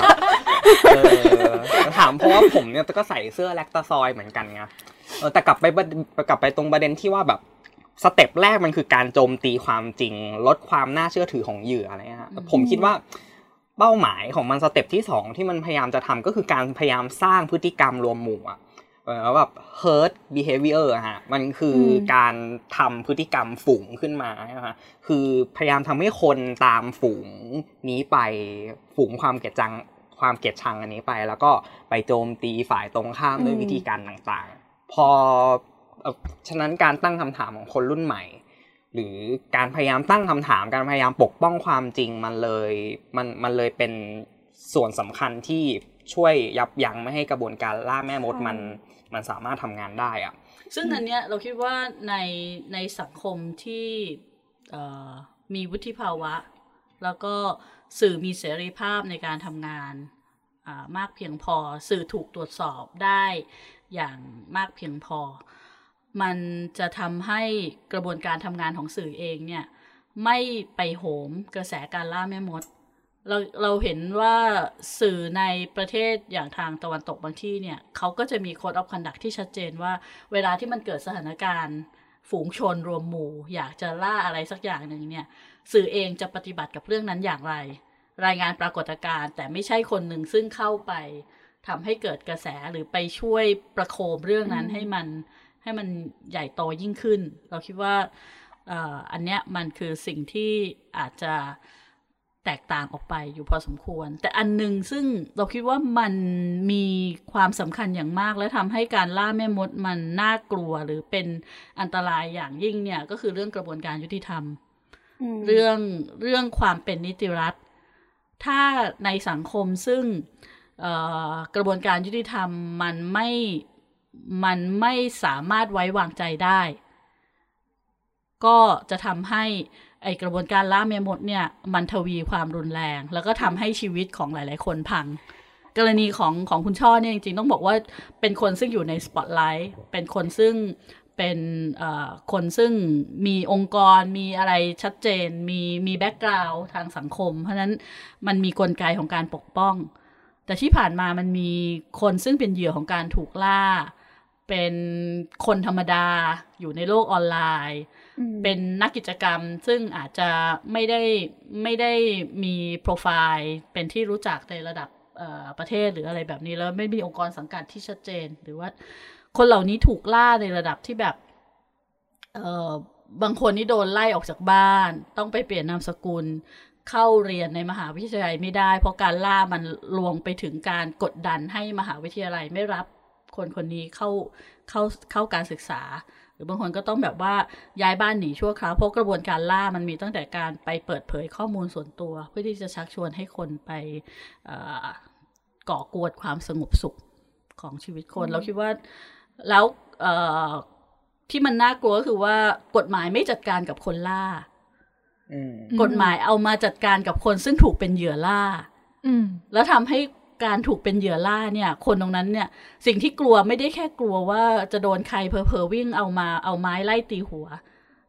ถามเพราะว่าผมเนี่ยก็ใส่เสื้อแลคตาซอยเหมือนกันไงเออแต่กลับไปกลับไปตรงประเด็นที่ว่าแบบสเต็ปแรกมันคือการโจมตีความจริงลดความน่าเชื่อถือของเหยื่ออะไรเงี้ยผมคิดว่าเป้าหมายของมันสเต็ปที่สองที่มันพยายามจะทำก็คือการพยายามสร้างพฤติกรรมรวมหมู่อ่ะแล้วแบบ herd behavior อะฮะมันคือการทำพฤติกรรมฝูงขึ้นมาใช่ไหมคือพยายามทำให้คนตามฝูงนี้ไปฝูงความเกลียดชังความเกลียดชังอันนี้ไปแล้วก็ไปโจมตีฝ่ายตรงข้ามด้วยวิธีการต่างๆพอฉะนั้นการตั้งคำถามของคนรุ่นใหม่หรือการพยายามตั้งคำถามการพยายามปกป้องความจริงมันเลยมันมันเลยเป็นส่วนสำคัญที่ช่วยยับยั้งไม่ให้กระบวนการล่าแม่มดมันมันสามารถทำงานได้อะซึ่งอันเนี้ยเราคิดว่าในในสังคมที่มีวุฒิภาวะแล้วก็สื่อมีเสรีภาพในการทำงานมากเพียงพอสื่อถูกตรวจสอบได้อย่างมากเพียงพอมันจะทำให้กระบวนการทำงานของสื่อเองเนี่ยไม่ไปโหมกระแสการล่าแม่มดเราเราเห็นว่าสื่อในประเทศอย่างทางตะวันตกบางที่เนี่ยเขาก็จะมี Code of Conduct ที่ชัดเจนว่าเวลาที่มันเกิดสถานการณ์ฝูงชนรวมหมู่อยากจะล่าอะไรสักอย่างหนึ่งเนี่ยสื่อเองจะปฏิบัติกับเรื่องนั้นอย่างไรรายงานปรากฏการณ์แต่ไม่ใช่คนหนึ่งซึ่งเข้าไปทำให้เกิดกระแสหรือไปช่วยประโคมเรื่องนั้นให้มันให้มันใหญ่โตยิ่งขึ้นเราคิดว่าเอ่ออันเนี้ยมันคือสิ่งที่อาจจะแตกต่างออกไปอยู่พอสมควรแต่อันนึงซึ่งเราคิดว่ามันมีความสำคัญอย่างมากและทำให้การล่าแม่มดมันน่ากลัวหรือเป็นอันตรายอย่างยิ่งเนี่ยก็คือเรื่องกระบวนการยุติธรรมเรื่องเรื่องความเป็นนิติรัฐถ้าในสังคมซึ่งกระบวนการยุติธรรมมันไม่มันไม่สามารถไว้วางใจได้ก็จะทำให้ไอกระบวนการล่าแม่มดเนี่ยมันทวีความรุนแรงแล้วก็ทำให้ชีวิตของหลายๆคนพังกรณีของของคุณช่อเนี่ยจริงๆต้องบอกว่าเป็นคนซึ่งอยู่ในสปอตไลท์เป็นคนซึ่งเป็นคนซึ่งมีองค์กรมีอะไรชัดเจนมีมีแบ็กกราวด์ทางสังคมเพราะนั้นมันมีกลไกของการปกป้องแต่ที่ผ่านมามันมีคนซึ่งเป็นเหยื่อของการถูกล่าเป็นคนธรรมดาอยู่ในโลกออนไลน์เป็นนักกิจกรรมซึ่งอาจจะไม่ได้ไม่ได้มีโปรไฟล์เป็นที่รู้จักในระดับประเทศหรืออะไรแบบนี้แล้วไม่มีองค์กรสังกัดที่ชัดเจนหรือว่าคนเหล่านี้ถูกล่าในระดับที่แบบเอ่อบางคนนี่โดนไล่ออกจากบ้านต้องไปเปลี่ยนนามสกุลเข้าเรียนในมหาวิทยาลัยไม่ได้เพราะการล่ามันลวงไปถึงการกดดันให้มหาวิทยาลัยไม่รับคนคนนี้เข้าเข้าเข้าการศึกษาหรือบางคนก็ต้องแบบว่าย้ายบ้านหนีชั่วคราวเพราะกระบวนการล่ามันมีตั้งแต่การไปเปิดเผยข้อมูลส่วนตัวเพื่อที่จะชักชวนให้คนไปก่อกวนความสงบสุขของชีวิตคนเราคิดว่าแล้วที่มันน่ากลัวก็คือว่ากฎหมายไม่จัดการกับคนล่ากฎหมายเอามาจัดการกับคนซึ่งถูกเป็นเหยื่อล่าแล้วทำให้การถูกเป็นเหยื่อล่าเนี่ยคนตรงนั้นเนี่ยสิ่งที่กลัวไม่ได้แค่กลัวว่าจะโดนใครเพอเพอวิ่งเอามาเอาไม้ไล่ตีหัว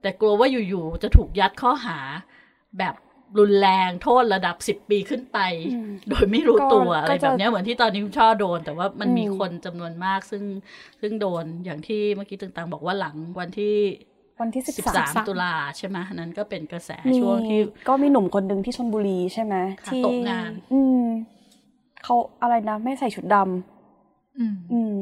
แต่กลัวว่าอยู่ๆจะถูกยัดข้อหาแบบรุนแรงโทษระดับสิบปีขึ้นไปโดยไม่รู้ตัวอะไรแบบนี้เหมือนที่ตอนนี้คุณช่อโดนแต่ว่ามันมีคนจำนวนมากซึ่งซึ่งโดนอย่างที่เมื่อกี้ตึงตังบอกว่าหลังวันที่วันที่สิบสามตุลาใช่ไหมนั้นก็เป็นกระแสช่วงที่ก็มีหนุ่มคนนึงที่ชลบุรีใช่ไหมที่ตกงานอืมเขาอะไรนะไม่ใส่ชุดดำอืมอืม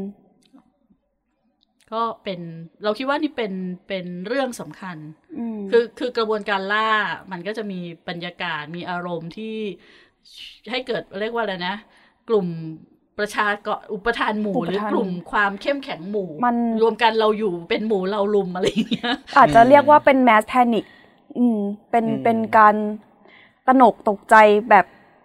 ก็เป็นเราคิดว่านี่เป็นเป็นเรื่องสำคัญคือคือกระบวนการล่ามันก็จะมีบรรยากาศมีอารมณ์ที่ให้เกิดเรียกว่าอะไรนะกลุ่มประชาเกาะอุปทานหมู่หรือกลุ่มความเข้มแข็งหมู่รวมกันเราอยู่เป็นหมู่เราลุมอะไรอย่างเงี้ยอาจจะเรียกว่าเป็นแมสแพนิคอืมเป็นเป็นการตระหนกตกใจแบบ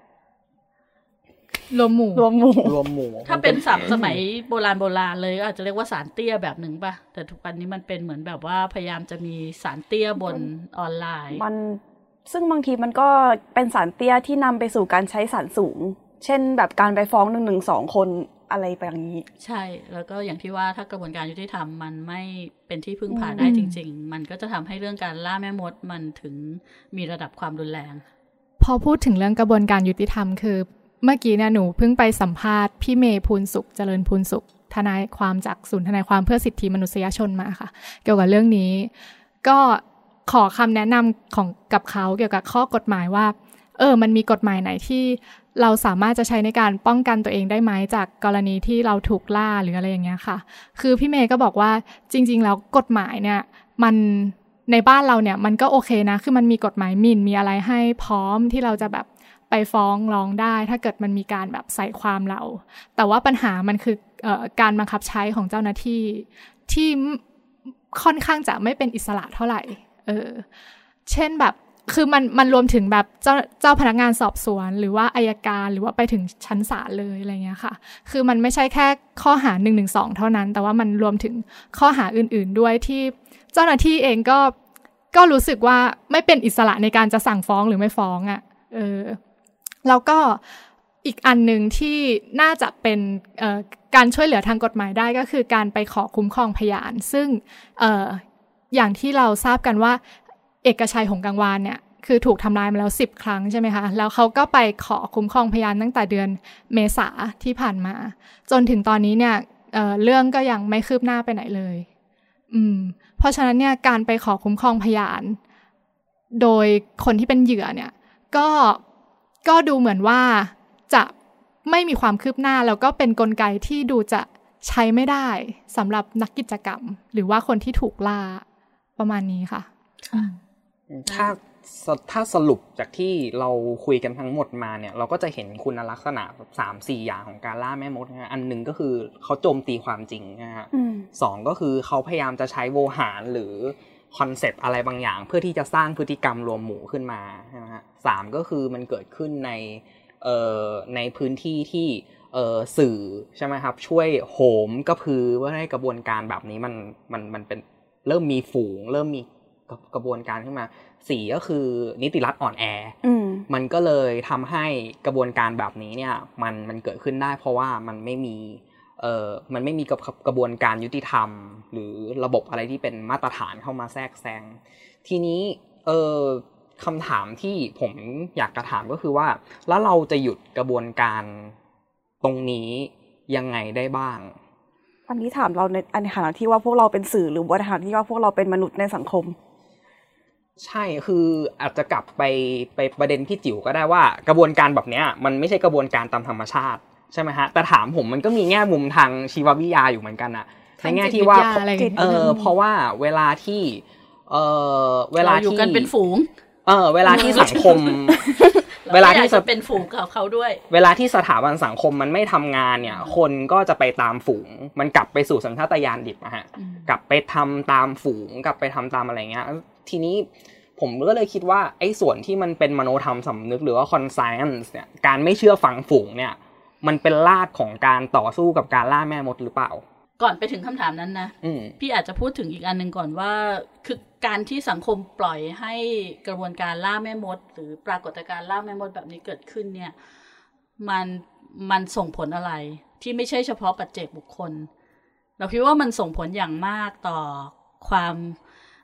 รวมหมู่รวมหมู่รวมหมู่ถ้าเป็นศัพท์สมัยโบราณโบราณเลยอาจจะเรียกว่าสารเตี้ยแบบหนึ่งป่ะแต่ทุกวันนี้มันเป็นเหมือนแบบว่าพยายามจะมีสารเตี้ยบนออนไลน์มันซึ่งบางทีมันก็เป็นสารเตี้ยที่นำไปสู่การใช้สารสูงเช่นแบบการไปฟ้องหนึ่งหนึ่งสองคนอะไรแบบนี้ใช่แล้วก็อย่างที่ว่าถ้ากระบวนการยุติธรรมมันไม่เป็นที่พึ่งพาได้จริงๆมันก็จะทำให้เรื่องการล่าแม่มดมันถึงมีระดับความรุนแรงพอพูดถึงเรื่องกระบวนการยุติธรรมคือเมื่อกี้เนี่ยหนูเพิ่งไปสัมภาษณ์พี่เมย์พูนสุขเจริญพูนสุขทนายความจากศูนย์ทนายความเพื่อสิทธิมนุษยชนมาค่ะเกี่ยวกับเรื่องนี้ก็ขอคำแนะนำของกับเขาเกี่ยวกับข้อกฎหมายว่าเออมันมีกฎหมายไหนที่เราสามารถจะใช้ในการป้องกันตัวเองได้ไหมจากกรณีที่เราถูกล่าหรืออะไรอย่างเงี้ยค่ะคือพี่เมย์ก็บอกว่าจริงๆแล้วกฎหมายเนี่ยมันในบ้านเราเนี่ยมันก็โอเคนะคือมันมีกฎหมายหมิ่นมีอะไรให้พร้อมที่เราจะแบบไปฟ้องร้องได้ถ้าเกิดมันมีการแบบใส่ความเราแต่ว่าปัญหามันคือเอ่อการบังคับใช้ของเจ้าหน้าที่ที่ค่อนข้างจะไม่เป็นอิสระเท่าไหร่เออเช่นแบบคือมันมันรวมถึงแบบเจ้าเจ้าพนักงานสอบสวนหรือว่าอัยการหรือว่าไปถึงชั้นศาลเลยอะไรเงี้ยค่ะคือมันไม่ใช่แค่ข้อหาหนึ่งหนึ่งสองเท่านั้นแต่ว่ามันรวมถึงข้อหาอื่นๆด้วยที่เจ้าหน้าที่เองก็ก็รู้สึกว่าไม่เป็นอิสระในการจะสั่งฟ้องหรือไม่ฟ้องอ่ะเออแล้วก็อีกอันหนึ่งที่น่าจะเป็นการช่วยเหลือทางกฎหมายได้ก็คือการไปขอคุ้มครองพยานซึ่ง อ, อย่างที่เราทราบกันว่าเอกชัยหงส์กังวานเนี่ยคือถูกทำลายมาแล้วสิบครั้งใช่ไหมคะแล้วเขาก็ไปขอคุ้มครองพยานตั้งแต่เดือนเมษาที่ผ่านมาจนถึงตอนนี้เนี่ย เ, เรื่องก็ยังไม่คืบหน้าไปไหนเลยอืมเพราะฉะนั้นเนี่ยการไปขอคุ้มครองพยานโดยคนที่เป็นเหยื่อเนี่ยก็ก็ดูเหมือนว่าจะไม่มีความคืบหน้าแล้วก็เป็นกลไกที่ดูจะใช้ไม่ได้สำหรับนักกิจกรรมหรือว่าคนที่ถูกล่าประมาณนี้ค่ะถ้าถ้าสรุปจากที่เราคุยกันทั้งหมดมาเนี่ยเราก็จะเห็นคุณลักษณะ สามสี่ อย่างของการล่าแม่มดนะอันหนึ่งก็คือเขาโจมตีความจริงนะฮะสองก็คือเขาพยายามจะใช้โวหารหรือคอนเซปต์อะไรบางอย่างเพื่อที่จะสร้างพฤติกรรมรวมหมู่ขึ้นมาใช่ไหมฮะสามก็คือมันเกิดขึ้นในเอ่อในพื้นที่ที่เอ่อสื่อใช่ไหมครับช่วยโหมกระพือเพื่อให้กระบวนการแบบนี้มันมันมันเป็นเริ่มมีฝูงเริ่มมีกระบวนการขึ้นมาสี่ก็คือนิติรัฐอ่อนแอมันก็เลยทำให้กระบวนการแบบนี้เนี่ยมันมันเกิดขึ้นได้เพราะว่ามันไม่มีเอ่อมันไม่มีกระกระบวนการยุติธรรมหรือระบบอะไรที่เป็นมาตรฐานเข้ามาแทรกแซงทีนี้เอ่อคำถามที่ผมอยากจะถามก็คือว่าแล้วเราจะหยุดกระบวนการตรงนี้ยังไงได้บ้างอันนี้ถามเราในในฐานะที่ว่าพวกเราเป็นสื่อหรือว่าในฐานะที่ว่าพวกเราเป็นมนุษย์ในสังคมใช่คืออาจจะกลับไปไปประเด็นพี่จิ๋วก็ได้ว่ากระบวนการแบบนี้มันไม่ใช่กระบวนการตามธรรมชาติใช่ไหมฮะแต่ถามผมมันก็มีแง่มุมทางชีววิทยาอยู่เหมือนกันนะในแง่ที่ว่าเออเพราะว่าเวลาที่เออเวลาที่อยู่กันเป็นฝูงเออเวลาที่สังคมเวลาที่จะเป็นฝูงกับเขาด้วยเวลาที่สถาบันสังคมมันไม่ทำงานเนี่ยคนก็จะไปตามฝูงมันกลับไปสู่สัญชาตญาณดิบอะฮะกลับไปทำตามฝูงกลับไปทำตามอะไรเงี้ยทีนี้ผมก็เลยคิดว่าไอ้ส่วนที่มันเป็นมโนธรรมสำนึกหรือว่า conscience เนี่ยการไม่เชื่อฟังฝูงเนี่ยมันเป็นรากของการต่อสู้กับการล่าแม่มดหรือเปล่าก่อนไปถึงคำถามนั้นนะพี่อาจจะพูดถึงอีกอันนึงก่อนว่าคือการที่สังคมปล่อยให้กระบวนการล่าแม่มดหรือปรากฏการณ์ล่าแม่มดแบบนี้เกิดขึ้นเนี่ยมันมันส่งผลอะไรที่ไม่ใช่เฉพาะปัจเจกบุคคลเราคิดว่ามันส่งผลอย่างมากต่อความ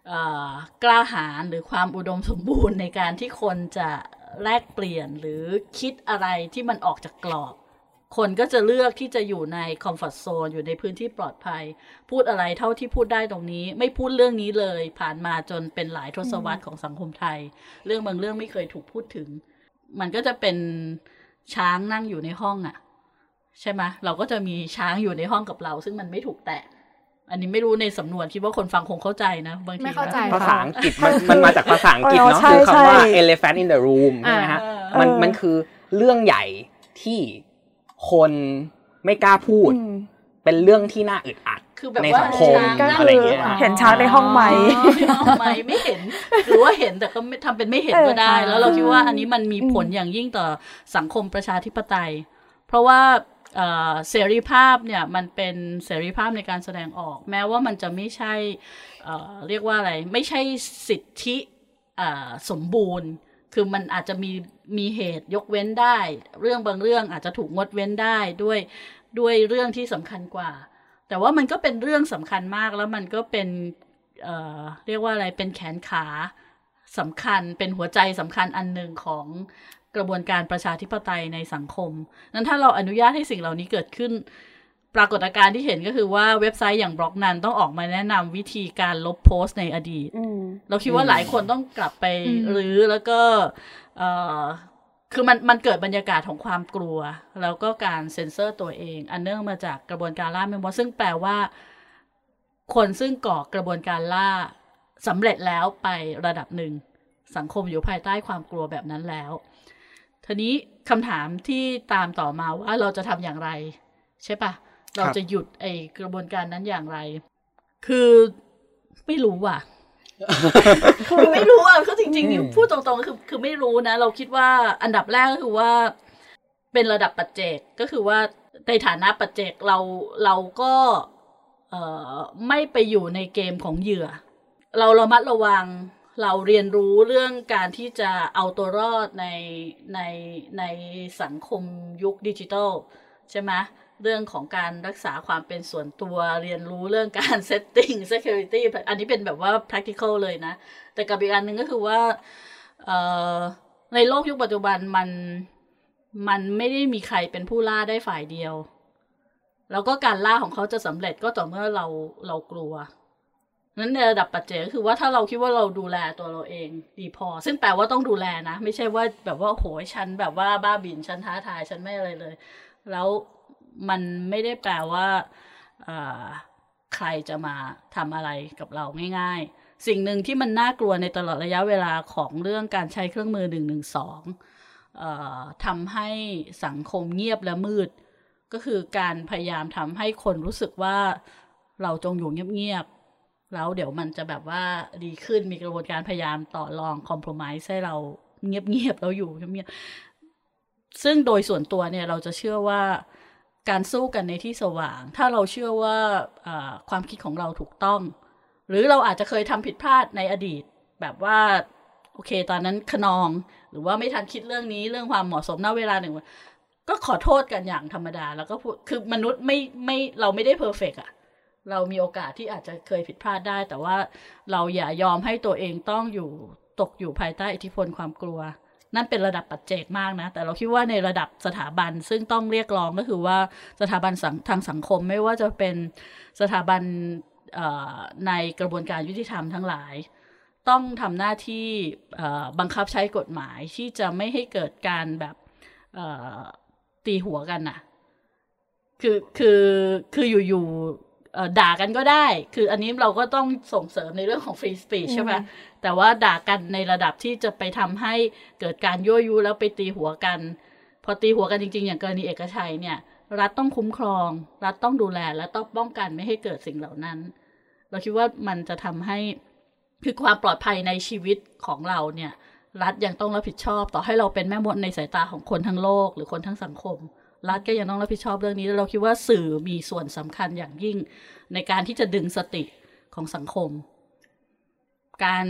กล้าหาญหรือความอุดมสมบูรณ์ในการที่คนจะแลกเปลี่ยนหรือคิดอะไรที่มันออกจากกรอบคนก็จะเลือกที่จะอยู่ในคอมฟอร์ตโซนอยู่ในพื้นที่ปลอดภัยพูดอะไรเท่าที่พูดได้ตรงนี้ไม่พูดเรื่องนี้เลยผ่านมาจนเป็นหลายทศวรรษของสังคมไทยเรื่องบางเรื่องไม่เคยถูกพูดถึงมันก็จะเป็นช้างนั่งอยู่ในห้องอ่ะใช่ไหมเราก็จะมีช้างอยู่ในห้องกับเราซึ่งมันไม่ถูกแตะอันนี้ไม่รู้ในสำนวนคิดว่าคนฟังคงเข้าใจนะบางทีไม่เข้าใจภาษาอังกฤษมันมันมาจากภาษาอังกฤษเนาะคือคำว่า elephant in the room ใช่ไหมฮะมันมันคือเรื่องใหญ่ที่คนไม่กล้าพูดเป็นเรื่องที่น่าอึดอัดในสังคมอะไรเงี้ยเห็นช้างในห้องไหมห้องไหมไม่เห็นหรือว่าเห็นแต่ก็ทำเป็นไม่เห็นก็ได้แล้วเราคิดว่าอันนี้มันมีผลอย่างยิ่งต่อสังคมประชาธิปไตยเพราะว่าเสรีภาพเนี่ยมันเป็นเสรีภาพในการแสดงออกแม้ว่ามันจะไม่ใช่เอ่อเรียกว่าอะไรไม่ใช่สิทธิสมบูรณ์คือมันอาจจะมีมีเหตุยกเว้นได้เรื่องบางเรื่องอาจจะถูกงดเว้นได้ด้วยด้วยเรื่องที่สำคัญกว่าแต่ว่ามันก็เป็นเรื่องสำคัญมากแล้วมันก็เป็นเอ่อเรียกว่าอะไรเป็นแขนขาสำคัญเป็นหัวใจสำคัญอันหนึ่งของกระบวนการประชาธิปไตยในสังคมนั้นถ้าเราอนุญาตให้สิ่งเหล่านี้เกิดขึ้นปรากฏการณ์ที่เห็นก็คือว่าเว็บไซต์อย่างบล็อกนันต้องออกมาแนะนำวิธีการลบโพสต์ในอดีตเราคิดว่าหลายคนต้องกลับไปรื้อแล้วก็เอ่อคือมันมันเกิดบรรยากาศของความกลัวแล้วก็การเซ็นเซอร์ตัวเองอันเนื่องมาจากกระบวนการล่าแมมมอสซึ่งแปลว่าคนซึ่งก่อกระบวนการล่าสำเร็จแล้วไประดับหนึ่งสังคมอยู่ภายใต้ความกลัวแบบนั้นแล้วทีนี้คำถามที่ตามต่อมาว่าเราจะทำอย่างไรใช่ปะเราจะหยุดไอ้กระบวนการนั้นอย่างไรคือไม่รู้ว่ะ คือไม่รู้อ่ะคือจริงๆพูดตรงๆคือคือไม่รู้นะเราคิดว่าอันดับแรกก็คือว่าเป็นระดับปัจเจกก็คือว่าในฐานะปัจเจกเราเราก็เอ่อไม่ไปอยู่ในเกมของเหยื่อเราระมัดระวังเราเรียนรู้เรื่องการที่จะเอาตัวรอดในในในสังคมยุคดิจิทัลใช่ไหมเรื่องของการรักษาความเป็นส่วนตัวเรียนรู้เรื่องการ setting security อันนี้เป็นแบบว่า practical เลยนะแต่กับอีกอันหนึ่งก็คือว่าในโลกยุคปัจจุบันมันมันไม่ได้มีใครเป็นผู้ล่าได้ฝ่ายเดียวแล้วก็การล่าของเขาจะสำเร็จก็ต่อเมื่อเราเรากลัวนั้นในระดับปัจเจกก็คือว่าถ้าเราคิดว่าเราดูแลตัวเราเองดีพอซึ่งแปลว่าต้องดูแลนะไม่ใช่ว่าแบบว่าโหยฉันแบบว่าบ้าบิ่นฉันท้าทายฉันไม่อะไรเลยแล้วมันไม่ได้แปลว่าใครจะมาทำอะไรกับเราง่ายๆสิ่งหนึ่งที่มันน่ากลัวในตลอดระยะเวลาของเรื่องการใช้เครื่องมือหนึ่งหนึ่งสองเอ่อทำให้สังคมเงียบและมืดก็คือการพยายามทำให้คนรู้สึกว่าเราจงอยู่เงียบๆแล้วเดี๋ยวมันจะแบบว่าดีขึ้นมีกระบวนการพยายามต่อรองคอมโพรไมซ์ให้เราเงียบๆแล้วอยู่เงียบๆซึ่งโดยส่วนตัวเนี่ยเราจะเชื่อว่าการสู้กันในที่สว่างถ้าเราเชื่อว่าความคิดของเราถูกต้องหรือเราอาจจะเคยทำผิดพลาดในอดีตแบบว่าโอเคตอนนั้นขนองหรือว่าไม่ทันคิดเรื่องนี้เรื่องความเหมาะสมณเวลาหนึ่งก็ขอโทษกันอย่างธรรมดาแล้วก็พูดคือมนุษย์ไม่ไม่เราไม่ได้เพอร์เฟกต์อ่ะเรามีโอกาสที่อาจจะเคยผิดพลาดได้แต่ว่าเราอย่ายอมให้ตัวเองต้องอยู่ตกอยู่ภายใต้อิทธิพลความกลัวนั่นเป็นระดับปัจเจกมากนะแต่เราคิดว่าในระดับสถาบันซึ่งต้องเรียกร้องก็คือว่าสถาบันทางสังคมไม่ว่าจะเป็นสถาบันในกระบวนการยุติธรรมทั้งหลายต้องทำหน้าที่บังคับใช้กฎหมายที่จะไม่ให้เกิดการแบบตีหัวกันน่ะคือคือคืออยู่ๆด่ากันก็ได้คืออันนี้เราก็ต้องส่งเสริมในเรื่องของ free speech ใช่ไหมแต่ว่าด่ากันในระดับที่จะไปทำให้เกิดการยั่วยุแล้วไปตีหัวกันพอตีหัวกันจริงๆอย่างกรณีเอกชัยเนี่ยรัฐต้องคุ้มครองรัฐต้องดูแลและต้องป้องกันไม่ให้เกิดสิ่งเหล่านั้นเราคิดว่ามันจะทำให้คือความปลอดภัยในชีวิตของเราเนี่ยรัฐยังต้องรับผิดชอบต่อให้เราเป็นแม่มดในสายตาของคนทั้งโลกหรือคนทั้งสังคมรัฐก็ยังต้องรับผิดชอบเรื่องนี้แล้วเราคิดว่าสื่อมีส่วนสำคัญอย่างยิ่งในการที่จะดึงสติของสังคมการ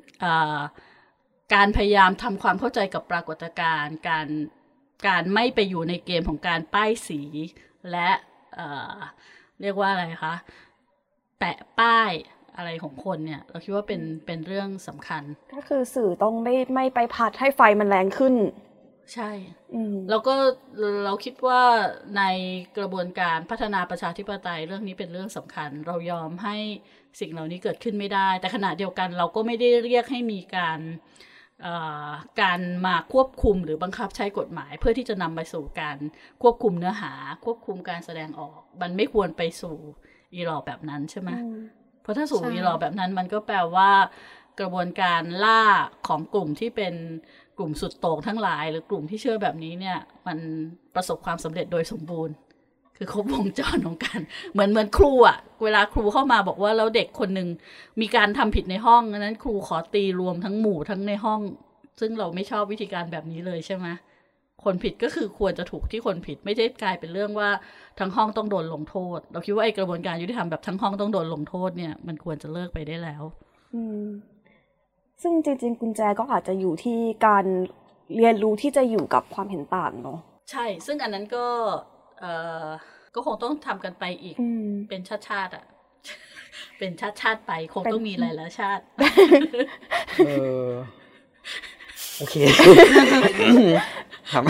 การพยายามทำความเข้าใจกับปรากฏการณ์การการไม่ไปอยู่ในเกมของการป้ายสีและเอ่อเรียกว่าอะไรคะแปะป้ายอะไรของคนเนี่ยเราคิดว่าเป็นเป็นเรื่องสำคัญก็คือสื่อต้องไม่ไม่ไปพัดให้ไฟมันแรงขึ้นใช่แล้วก็เราคิดว่าในกระบวนการพัฒนาประชาธิปไตยเรื่องนี้เป็นเรื่องสำคัญเรายอมให้สิ่งเหล่านี้เกิดขึ้นไม่ได้แต่ขณะเดียวกันเราก็ไม่ได้เรียกให้มีการการมาควบคุมหรือบังคับใช้กฎหมายเพื่อที่จะนำไปสู่การควบคุมเนื้อหาควบคุมการแสดงออกมันไม่ควรไปสู่อีหลอแบบนั้นใช่ไหมเพราะถ้าสู่อีหลอแบบนั้นมันก็แปลว่ากระบวนการล่าของกลุ่มที่เป็นกลุ่มสุดโต่งทั้งหลายหรือกลุ่มที่เชื่อแบบนี้เนี่ยมันประสบความสำเร็จโดยสมบูรณ์คือครบวงจรของการเหมือนเหมือนครูอ่ะเวลาครูเข้ามาบอกว่าแล้วเด็กคนหนึ่งมีการทำผิดในห้องนั้นครูขอตีรวมทั้งหมู่ทั้งในห้องซึ่งเราไม่ชอบวิธีการแบบนี้เลยใช่ไหมคนผิดก็คือควรจะถูกที่คนผิดไม่ได้กลายเป็นเรื่องว่าทั้งห้องต้องโดนลงโทษเราคิดว่าไอ้กระบวนการยุติธรรมแบบทั้งห้องต้องโดนลงโทษเนี่ยมันควรจะเลิกไปได้แล้วอืมซึ่งจริงๆกุญแจก็อาจจะอยู่ที่การเรียนรู้ที่จะอยู่กับความเห็นต่างเนาะใช่ซึ่งอันนั้นก็เอ่อก็คงต้องทำกันไปอีกเป็นชาติชาติอ่ะเป็นชาติชาติไปคงต้องมีหลายๆชาติเออโอเคครับ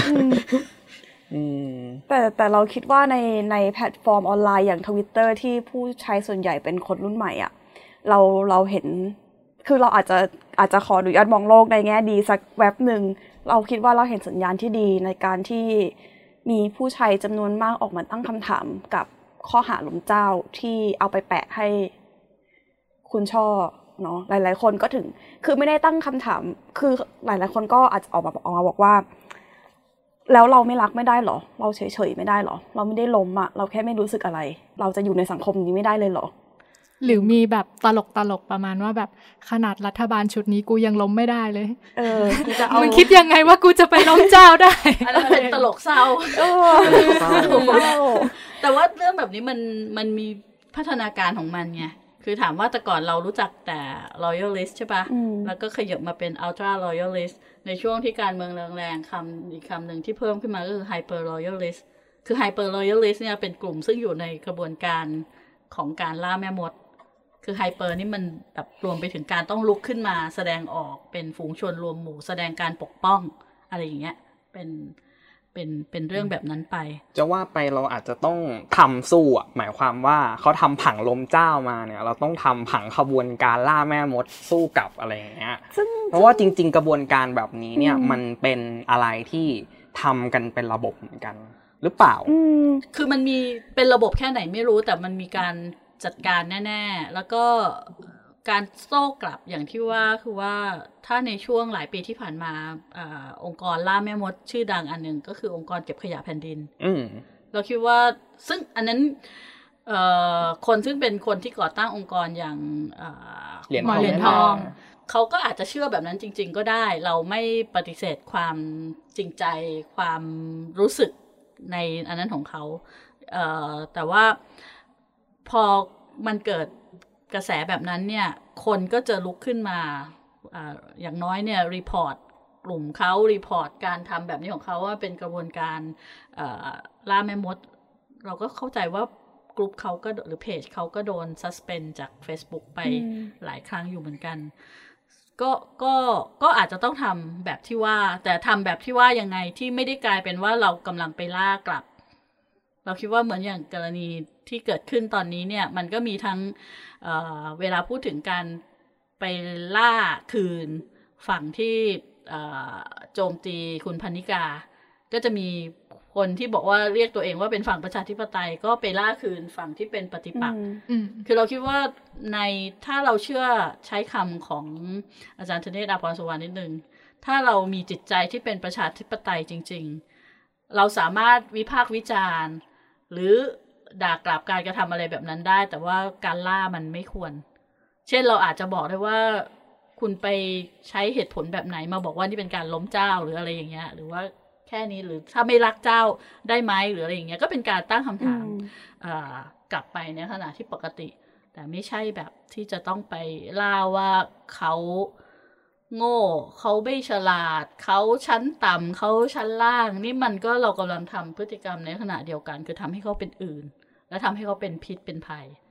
แต่แต่เราคิดว่าในในแพลตฟอร์มออนไลน์อย่าง Twitter ที่ผู้ใช้ส่วนใหญ่เป็นคนรุ่นใหม่อ่ะเราเราเห็นคือเราอาจจะอาจจะขออนุญาตมองโลกในแง่ดีสักแวบหนึ่งเราคิดว่าเราเห็นสัญญาณที่ดีในการที่มีผู้ใช้จำนวนมากออกมาตั้งคำถามกับข้อหาล้มเจ้าที่เอาไปแปะให้คุณช่อเนาะหลายๆคนก็ถึงคือไม่ได้ตั้งคำถามคือหลายๆคนก็อาจจะออกมาออกมาบอกว่าแล้วเราไม่รักไม่ได้หรอเราเฉยๆไม่ได้หรอเราไม่ได้ล้มอะเราแค่ไม่รู้สึกอะไรเราจะอยู่ในสังคมนี้ไม่ได้เลยหรอหรือมีแบบตลกตลกประมาณว่าแบบขนาดรัฐบาลชุดนี้กูยังล้มไม่ได้เลยเออจะเอามึงคิดยังไงว่ากูจะไปล้มเจ้าได้อันนั้นเป็นตลกเศร้าเออแต่ว่าเรื่องแบบนี้มันมันมีพัฒนาการของมันไงคือถามว่าแต่ก่อนเรารู้จักแต่ loyalist ใช่ปะแล้วก็ขยับมาเป็น ultra loyalist ในช่วงที่การเมืองแรงๆคำอีกคำหนึ่งที่เพิ่มขึ้นมาก็คือ hyper loyalist คือ hyper loyalist เนี่ยเป็นกลุ่มซึ่งอยู่ในกระบวนการของการล่าแม่มดคือ hyper นี่มันแบบรวมไปถึงการต้องลุกขึ้นมาแสดงออกเป็นฝูงชนรวมหมู่แสดงการปกป้องอะไรอย่างเงี้ยเป็นเป็นเป็นเรื่องแบบนั้นไปจะว่าไปเราอาจจะต้องทำสู้อ่ะหมายความว่าเขาทำผังลมเจ้ามาเนี่ยเราต้องทำผังขบวนการล่าแม่มดสู้กับอะไรอย่างเงี้ยเพราะว่าจริงๆกระบวนการแบบนี้เนี่ยมันเป็นอะไรที่ทำกันเป็นระบบเหมือนกันหรือเปล่าคือมันมีเป็นระบบแค่ไหนไม่รู้แต่มันมีการจัดการแน่ๆแล้วก็การโต้กลับอย่างที่ว่าคือว่าถ้าในช่วงหลายปีที่ผ่านมาอ่าองค์กรล่าแม่มดชื่อดังอันหนึ่งก็คือองค์กรเก็บขยะแผ่นดินเราคิดว่าซึ่งอันนั้นเอ่อคนซึ่งเป็นคนที่ก่อตั้งองค์กรอย่างเหรียญเหรียญทองเขาก็อาจจะเชื่อแบบนั้นจริงๆก็ได้เราไม่ปฏิเสธความจริงใจความรู้สึกในอันนั้นของเขาเอ่อแต่ว่าพอมันเกิดกระแสแบบนั้นเนี่ยคนก็จะลุกขึ้นมา อ, อย่างน้อยเนี่ยรีพอร์ตกลุ่มเขารีพอร์ตการทำแบบนี้ของเขาว่าเป็นกระบวนการล่าแม่มดเราก็เข้าใจว่ากลุ่มเขาก็หรือเพจเขาก็โดนซัสเพนจาก Facebook ไปหลายครั้งอยู่เหมือนกันก็ก็ก็อาจจะต้องทำแบบที่ว่าแต่ทำแบบที่ว่ายังไงที่ไม่ได้กลายเป็นว่าเรากำลังไปล่ากลับเราคิดว่าเหมือนอย่างกรณีที่เกิดขึ้นตอนนี้เนี่ยมันก็มีทั้ง เอ่อ เวลาพูดถึงการไปล่าคืนฝั่งที่โจมตีคุณพนิกาก็จะมีคนที่บอกว่าเรียกตัวเองว่าเป็นฝั่งประชาธิปไตยก็ไปล่าคืนฝั่งที่เป็นปฏิปักษ์คือเราคิดว่าในถ้าเราเชื่อใช้คำของอาจารย์ธเนศ อาภรณ์สุวรรณนิดนึงถ้าเรามีจิตใจที่เป็นประชาธิปไตยจริงๆเราสามารถวิพากษ์วิจารณ์หรือด่ากลับการกระทำอะไรแบบนั้นได้แต่ว่าการล่ามันไม่ควรเช่นเราอาจจะบอกได้ว่าคุณไปใช้เหตุผลแบบไหนมาบอกว่านี่เป็นการล้มเจ้าหรืออะไรอย่างเงี้ยหรือว่าแค่นี้หรือถ้าไม่รักเจ้าได้ไหมหรืออะไรอย่างเงี้ยก็เป็นการตั้งคำถามกลับไปในขณะที่ปกติแต่ไม่ใช่แบบที่จะต้องไปล่าว่าเขาโง่เขาไม่ฉลาดเขาชั้นต่ำเขาชั้นล่างนี่มันก็เรากำลังทำพฤติกรรมในขณะเดียวกันคือทำให้เขาเป็นอื่นและทำให้เขาเป็นพิษเป็นภัย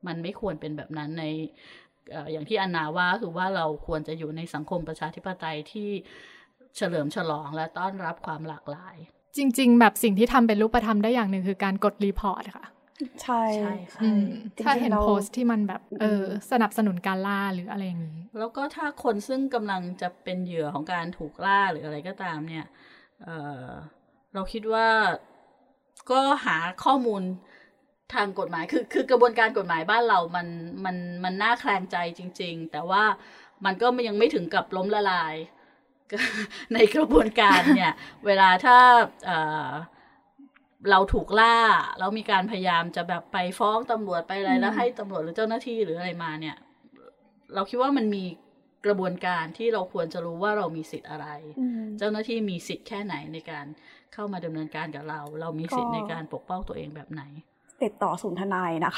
มันไม่ควรเป็นแบบนั้นในเอ่ออย่างที่อันนาว่าคือว่าเราควรจะอยู่ในสังคมประชาธิปไตยที่เฉลิมฉลองและต้อนรับความหลากหลายจริงๆแบบสิ่งที่ทำเป็นรูปธรรมได้อย่างหนึ่งคือการกดรีพอร์ตค่ะใช่ใช่ค่ะถ้าเห็นโพสต์ที่มันแบบเออสนับสนุนการล่าหรืออะไรอย่างนี้แล้วก็ถ้าคนซึ่งกำลังจะเป็นเหยื่อของการถูกล่าหรืออะไรก็ตามเนี่ยเอ่อเราคิดว่าก็หาข้อมูลทางกฎหมายคือคือกระบวนการกฎหมายบ้านเรามันมันมันน่าแคลงใจจริงๆแต่ว่ามันก็ยังไม่ถึงกับล้มละลายในกระบวนการเนี่ยเวลาถ้าเอ่อเราถูกล่าแล้วมีการพยายามจะแบบไปฟ้องตำรวจไปอะไรแล้วให้ตำรวจหรือเจ้าหน้าที่หรืออะไรมาเนี่ยเราคิดว่ามันมีกระบวนการที่เราควรจะรู้ว่าเรามีสิทธิ์อะไรเจ้าหน้าที่มีสิทธิ์แค่ไหนในการเข้ามาดำเนินการกับเราเรามีสิทธิ์ในการปกป้องตัวเองแบบไหนติดต่อศูนย์ทนายนะคะ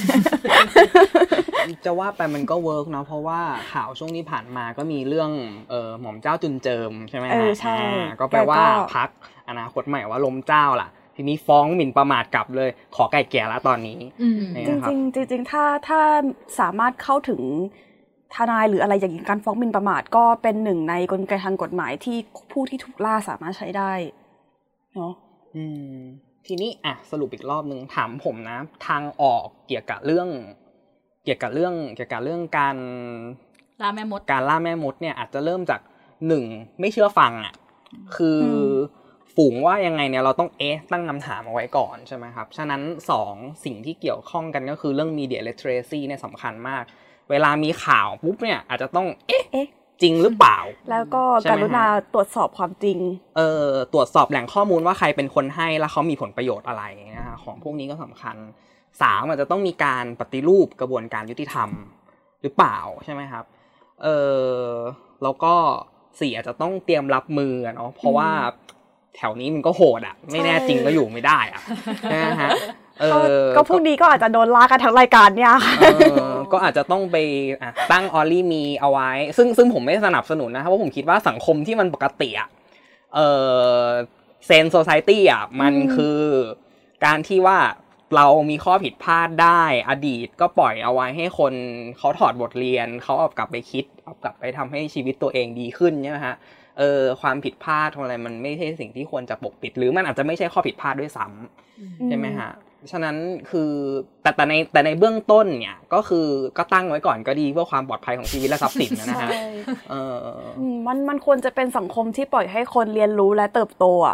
จะว่าไปมันก็เวิร์กเนาะเพราะว่าข่าวช่วงนี้ผ่านมาก็มีเรื่องเอ่อหม่อมเจ้าจุนเจิมใช่ไหมฮะเออใช่ก็แปลว่าพรรคอนาคตใหม่ว่าล้มเจ้าล่ะทีนี้ฟ้องหมิ่นประมาทกลับเลยขอไกล่เกลี่ยแล้วตอนนี้จริงๆจริงๆถ้าถ้าสามารถเข้าถึงทนายหรืออะไรอย่างการฟ้องหมิ่นประมาทก็เป็นหนึ่งในกลไกทางกฎหมายที่ผู้ที่ถูกล่าสามารถใช้ได้เนาะอืมทีนี้อ่ะสรุปอีกรอบนึงถามผมนะทางออกเกี่ยวกับเรื่องเกี่ยวกับเรื่องเกี่ยวกับเรื่องการล่าแม่มดการล่าแม่มดเนี่ยอาจจะเริ่มจากหนึ่งไม่เชื่อฟังอ่ะคือฝูงว่ายังไงเนี่ยเราต้องเอ๊ะตั้งคำถามเอาไว้ก่อนใช่ไหมครับฉะนั้นสองสิ่งที่เกี่ยวข้องกันก็คือเรื่อง media literacy เนี่ยสำคัญมากเวลามีข่าวปุ๊บเนี่ยอาจจะต้องเอ๊ะจริงหรือเปล่าแล้วก็กรุณาตรวจสอบความจริงเออตรวจสอบแหล่งข้อมูลว่าใครเป็นคนให้แล้วเขามีผลประโยชน์อะไรนะฮะของพวกนี้ก็สำคัญสามอาจจะต้องมีการปฏิรูปกระบวนการยุติธรรมหรือเปล่าใช่ไหมครับเออแล้วก็สี่อาจจะต้องเตรียมรับมือเนาะเพราะว่าแถวนี้มันก็โหดอ่ะไม่แน่จริงก็อยู่ไม่ได้อ่ะนะฮะเออก็พวกนี้ก็อาจจะโดนลากันทั้งรายการเนี่ยค่ะก็อาจจะต้องไปตั้งออลลี่มีเอาไว้ซึ่งซึ่งผมไม่สนับสนุนนะครับเพราะผมคิดว่าสังคมที่มันปกติอ่ะเออเซนโซไซตี้อ่ะมันคือการที่ว่าเรามีข้อผิดพลาดได้อดีตก็ปล่อยเอาไว้ให้คนเขาถอดบทเรียนเขาเอากลับไปคิดเอากลับไปทำให้ชีวิตตัวเองดีขึ้นใช่ไหมฮะเออความผิดพลาดอะไรมันไม่ใช่สิ่งที่ควรจะปกปิดหรือมันอาจจะไม่ใช่ข้อผิดพลาดด้วยซ้ำใช่ไหมฮะฉะนั้นคือแต่แต่ในแต่ในเบื้องต้นเนี่ยก็คือก็ตั้งไว้ก่อนก็ดีเพื่อความปลอดภัยของชีวิตและทรัพย์สินนะฮะเออมันมันควรจะเป็นสังคมที่ปล่อยให้คนเรียนรู้และเติบโตอ่ะ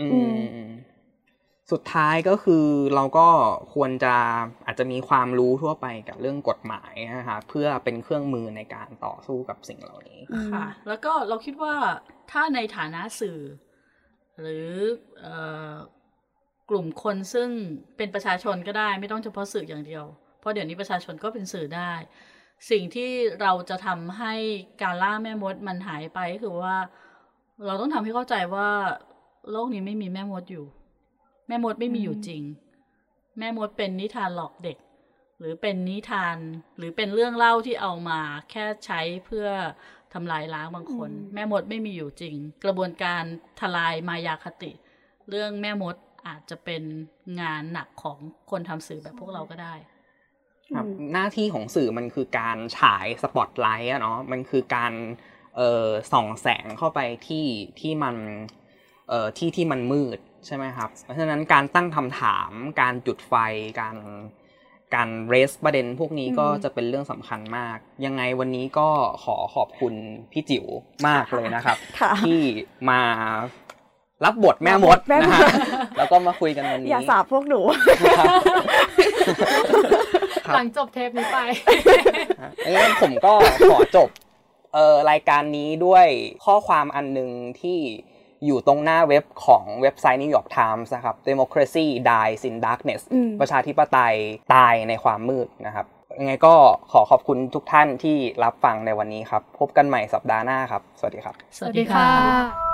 สุดท้ายก็คือเราก็ควรจะอาจจะมีความรู้ทั่วไปกับเรื่องกฎหมายนะคะเพื่อเป็นเครื่องมือในการต่อสู้กับสิ่งเหล่านี้ค่ะแล้วก็เราคิดว่าถ้าในฐานะสื่อหรือกลุ่มคนซึ่งเป็นประชาชนก็ได้ไม่ต้องเฉพาะสื่ออย่างเดียวเพราะเดี๋ยวนี้ประชาชนก็เป็นสื่อได้สิ่งที่เราจะทำให้การล่าแม่มดมันหายไปก็คือว่าเราต้องทำให้เข้าใจว่าโลกนี้ไม่มีแม่มดอยู่แม่มดไม่มีอยู่จริงแม่มดเป็นนิทานหลอกเด็กหรือเป็นนิทานหรือเป็นเรื่องเล่าที่เอามาแค่ใช้เพื่อทำลายล้างบางคนแม่มดไม่มีอยู่จริงกระบวนการทลายมายาคติเรื่องแม่มดอาจจะเป็นงานหนักของคนทำสื่อแบบพวกเราก็ได้ครับหน้าที่ของสื่อมันคือการฉายสปอตไลท์อะเนาะมันคือการเอ่อส่องแสงเข้าไปที่ที่มันเอ่อที่ที่มันมืดใช่ไหมครับเพราะฉะนั้นการตั้งคำถามการจุดไฟการการเรสประเด็นพวกนี้ก็จะเป็นเรื่องสำคัญมากยังไงวันนี้ก็ขอขอบคุณพี่จิ๋วมากเลยนะครับที่มารับบทแม่มดนะฮะแล้วก็มาคุยกันวันนี้อย่าสาบพวกหนูหลังจบเทปนี้ไปงั้นผมก็ขอจบเอ่อรายการนี้ด้วยข้อความอันนึงที่อยู่ตรงหน้าเว็บของเว็บไซต์ New York Times นะครับ Democracy dies in darkness ประชาธิปไตยตายในความมืดนะครับยังไงก็ขอขอบคุณทุกท่านที่รับฟังในวันนี้ครับพบกันใหม่สัปดาห์หน้าครับสวัสดีครับสวัสดีค่ะ